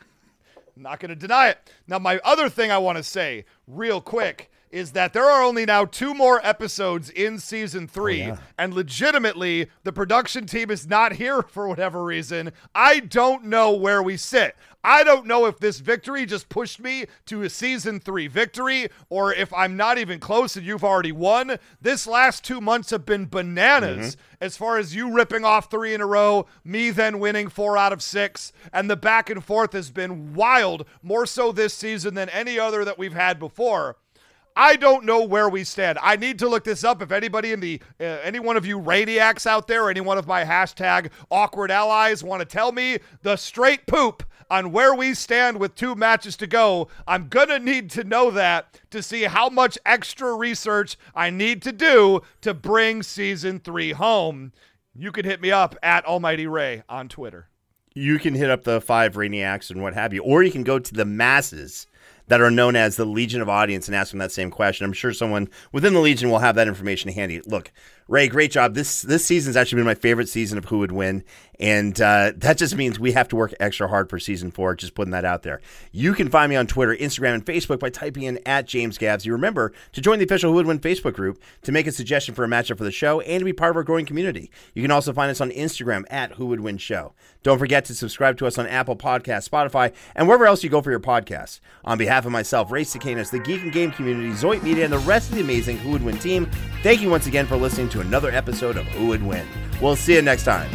Not going to deny it. Now, my other thing I want to say real quick is that there are only now 2 more episodes in season 3, and legitimately, the production team is not here for whatever reason. I don't know where we sit. I don't know if this victory just pushed me to a season 3 victory, or if I'm not even close and you've already won. This last 2 months have been bananas as far as you ripping off 3 in a row, me then winning 4 out of 6, and the back and forth has been wild, more so this season than any other that we've had before. I don't know where we stand. I need to look this up. If anybody in the any one of you Radiacs out there, or any one of my hashtag awkward allies want to tell me the straight poop on where we stand with 2 matches to go, I'm going to need to know that to see how much extra research I need to do to bring season 3 home. You can hit me up at Almighty Ray on Twitter. You can hit up the 5 Radiacs and what have you, or you can go to the masses that are known as the Legion of Audience and ask them that same question. I'm sure someone within the Legion will have that information handy. Look, Ray, great job. This season's actually been my favorite season of Who Would Win, and that just means we have to work extra hard for season 4, just putting that out there. You can find me on Twitter, Instagram, and Facebook by typing in @JamesGavs. You remember to join the official Who Would Win Facebook group to make a suggestion for a matchup for the show and to be part of our growing community. You can also find us on Instagram @WhoWouldWinShow. Don't forget to subscribe to us on Apple Podcasts, Spotify, and wherever else you go for your podcasts. On behalf of myself, Ray Cicanas, the Geek and Game community, Zoid Media, and the rest of the amazing Who Would Win team, thank you once again for listening to another episode of Who Would Win. We'll see you next time.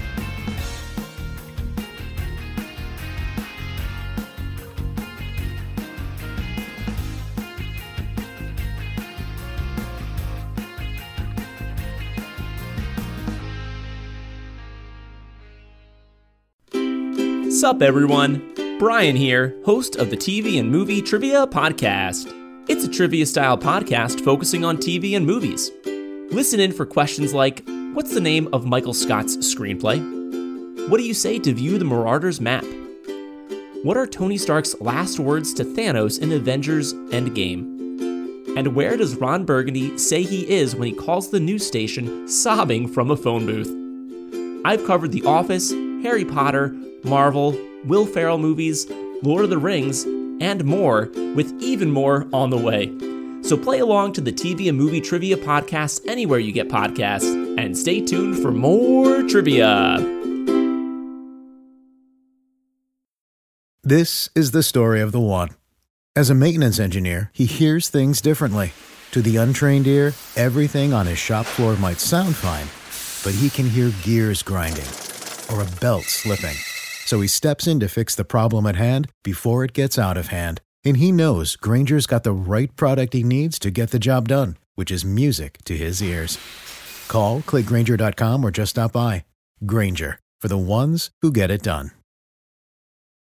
Sup everyone, Brian here, host of the TV and Movie Trivia Podcast. It's a trivia-style podcast focusing on TV and movies. Listen in for questions like, what's the name of Michael Scott's screenplay? What do you say to view the Marauders map? What are Tony Stark's last words to Thanos in Avengers Endgame? And where does Ron Burgundy say he is when he calls the news station sobbing from a phone booth? I've covered The Office, Harry Potter, Marvel, Will Ferrell movies, Lord of the Rings, and more, with even more on the way. So play along to the TV and Movie Trivia Podcast anywhere you get podcasts, and stay tuned for more trivia. This is the story of the one. As a maintenance engineer, he hears things differently. To the untrained ear, everything on his shop floor might sound fine, but he can hear gears grinding or a belt slipping. So he steps in to fix the problem at hand before it gets out of hand. And he knows Grainger's got the right product he needs to get the job done, which is music to his ears. Call, click Grainger.com, or just stop by. Grainger, for the ones who get it done.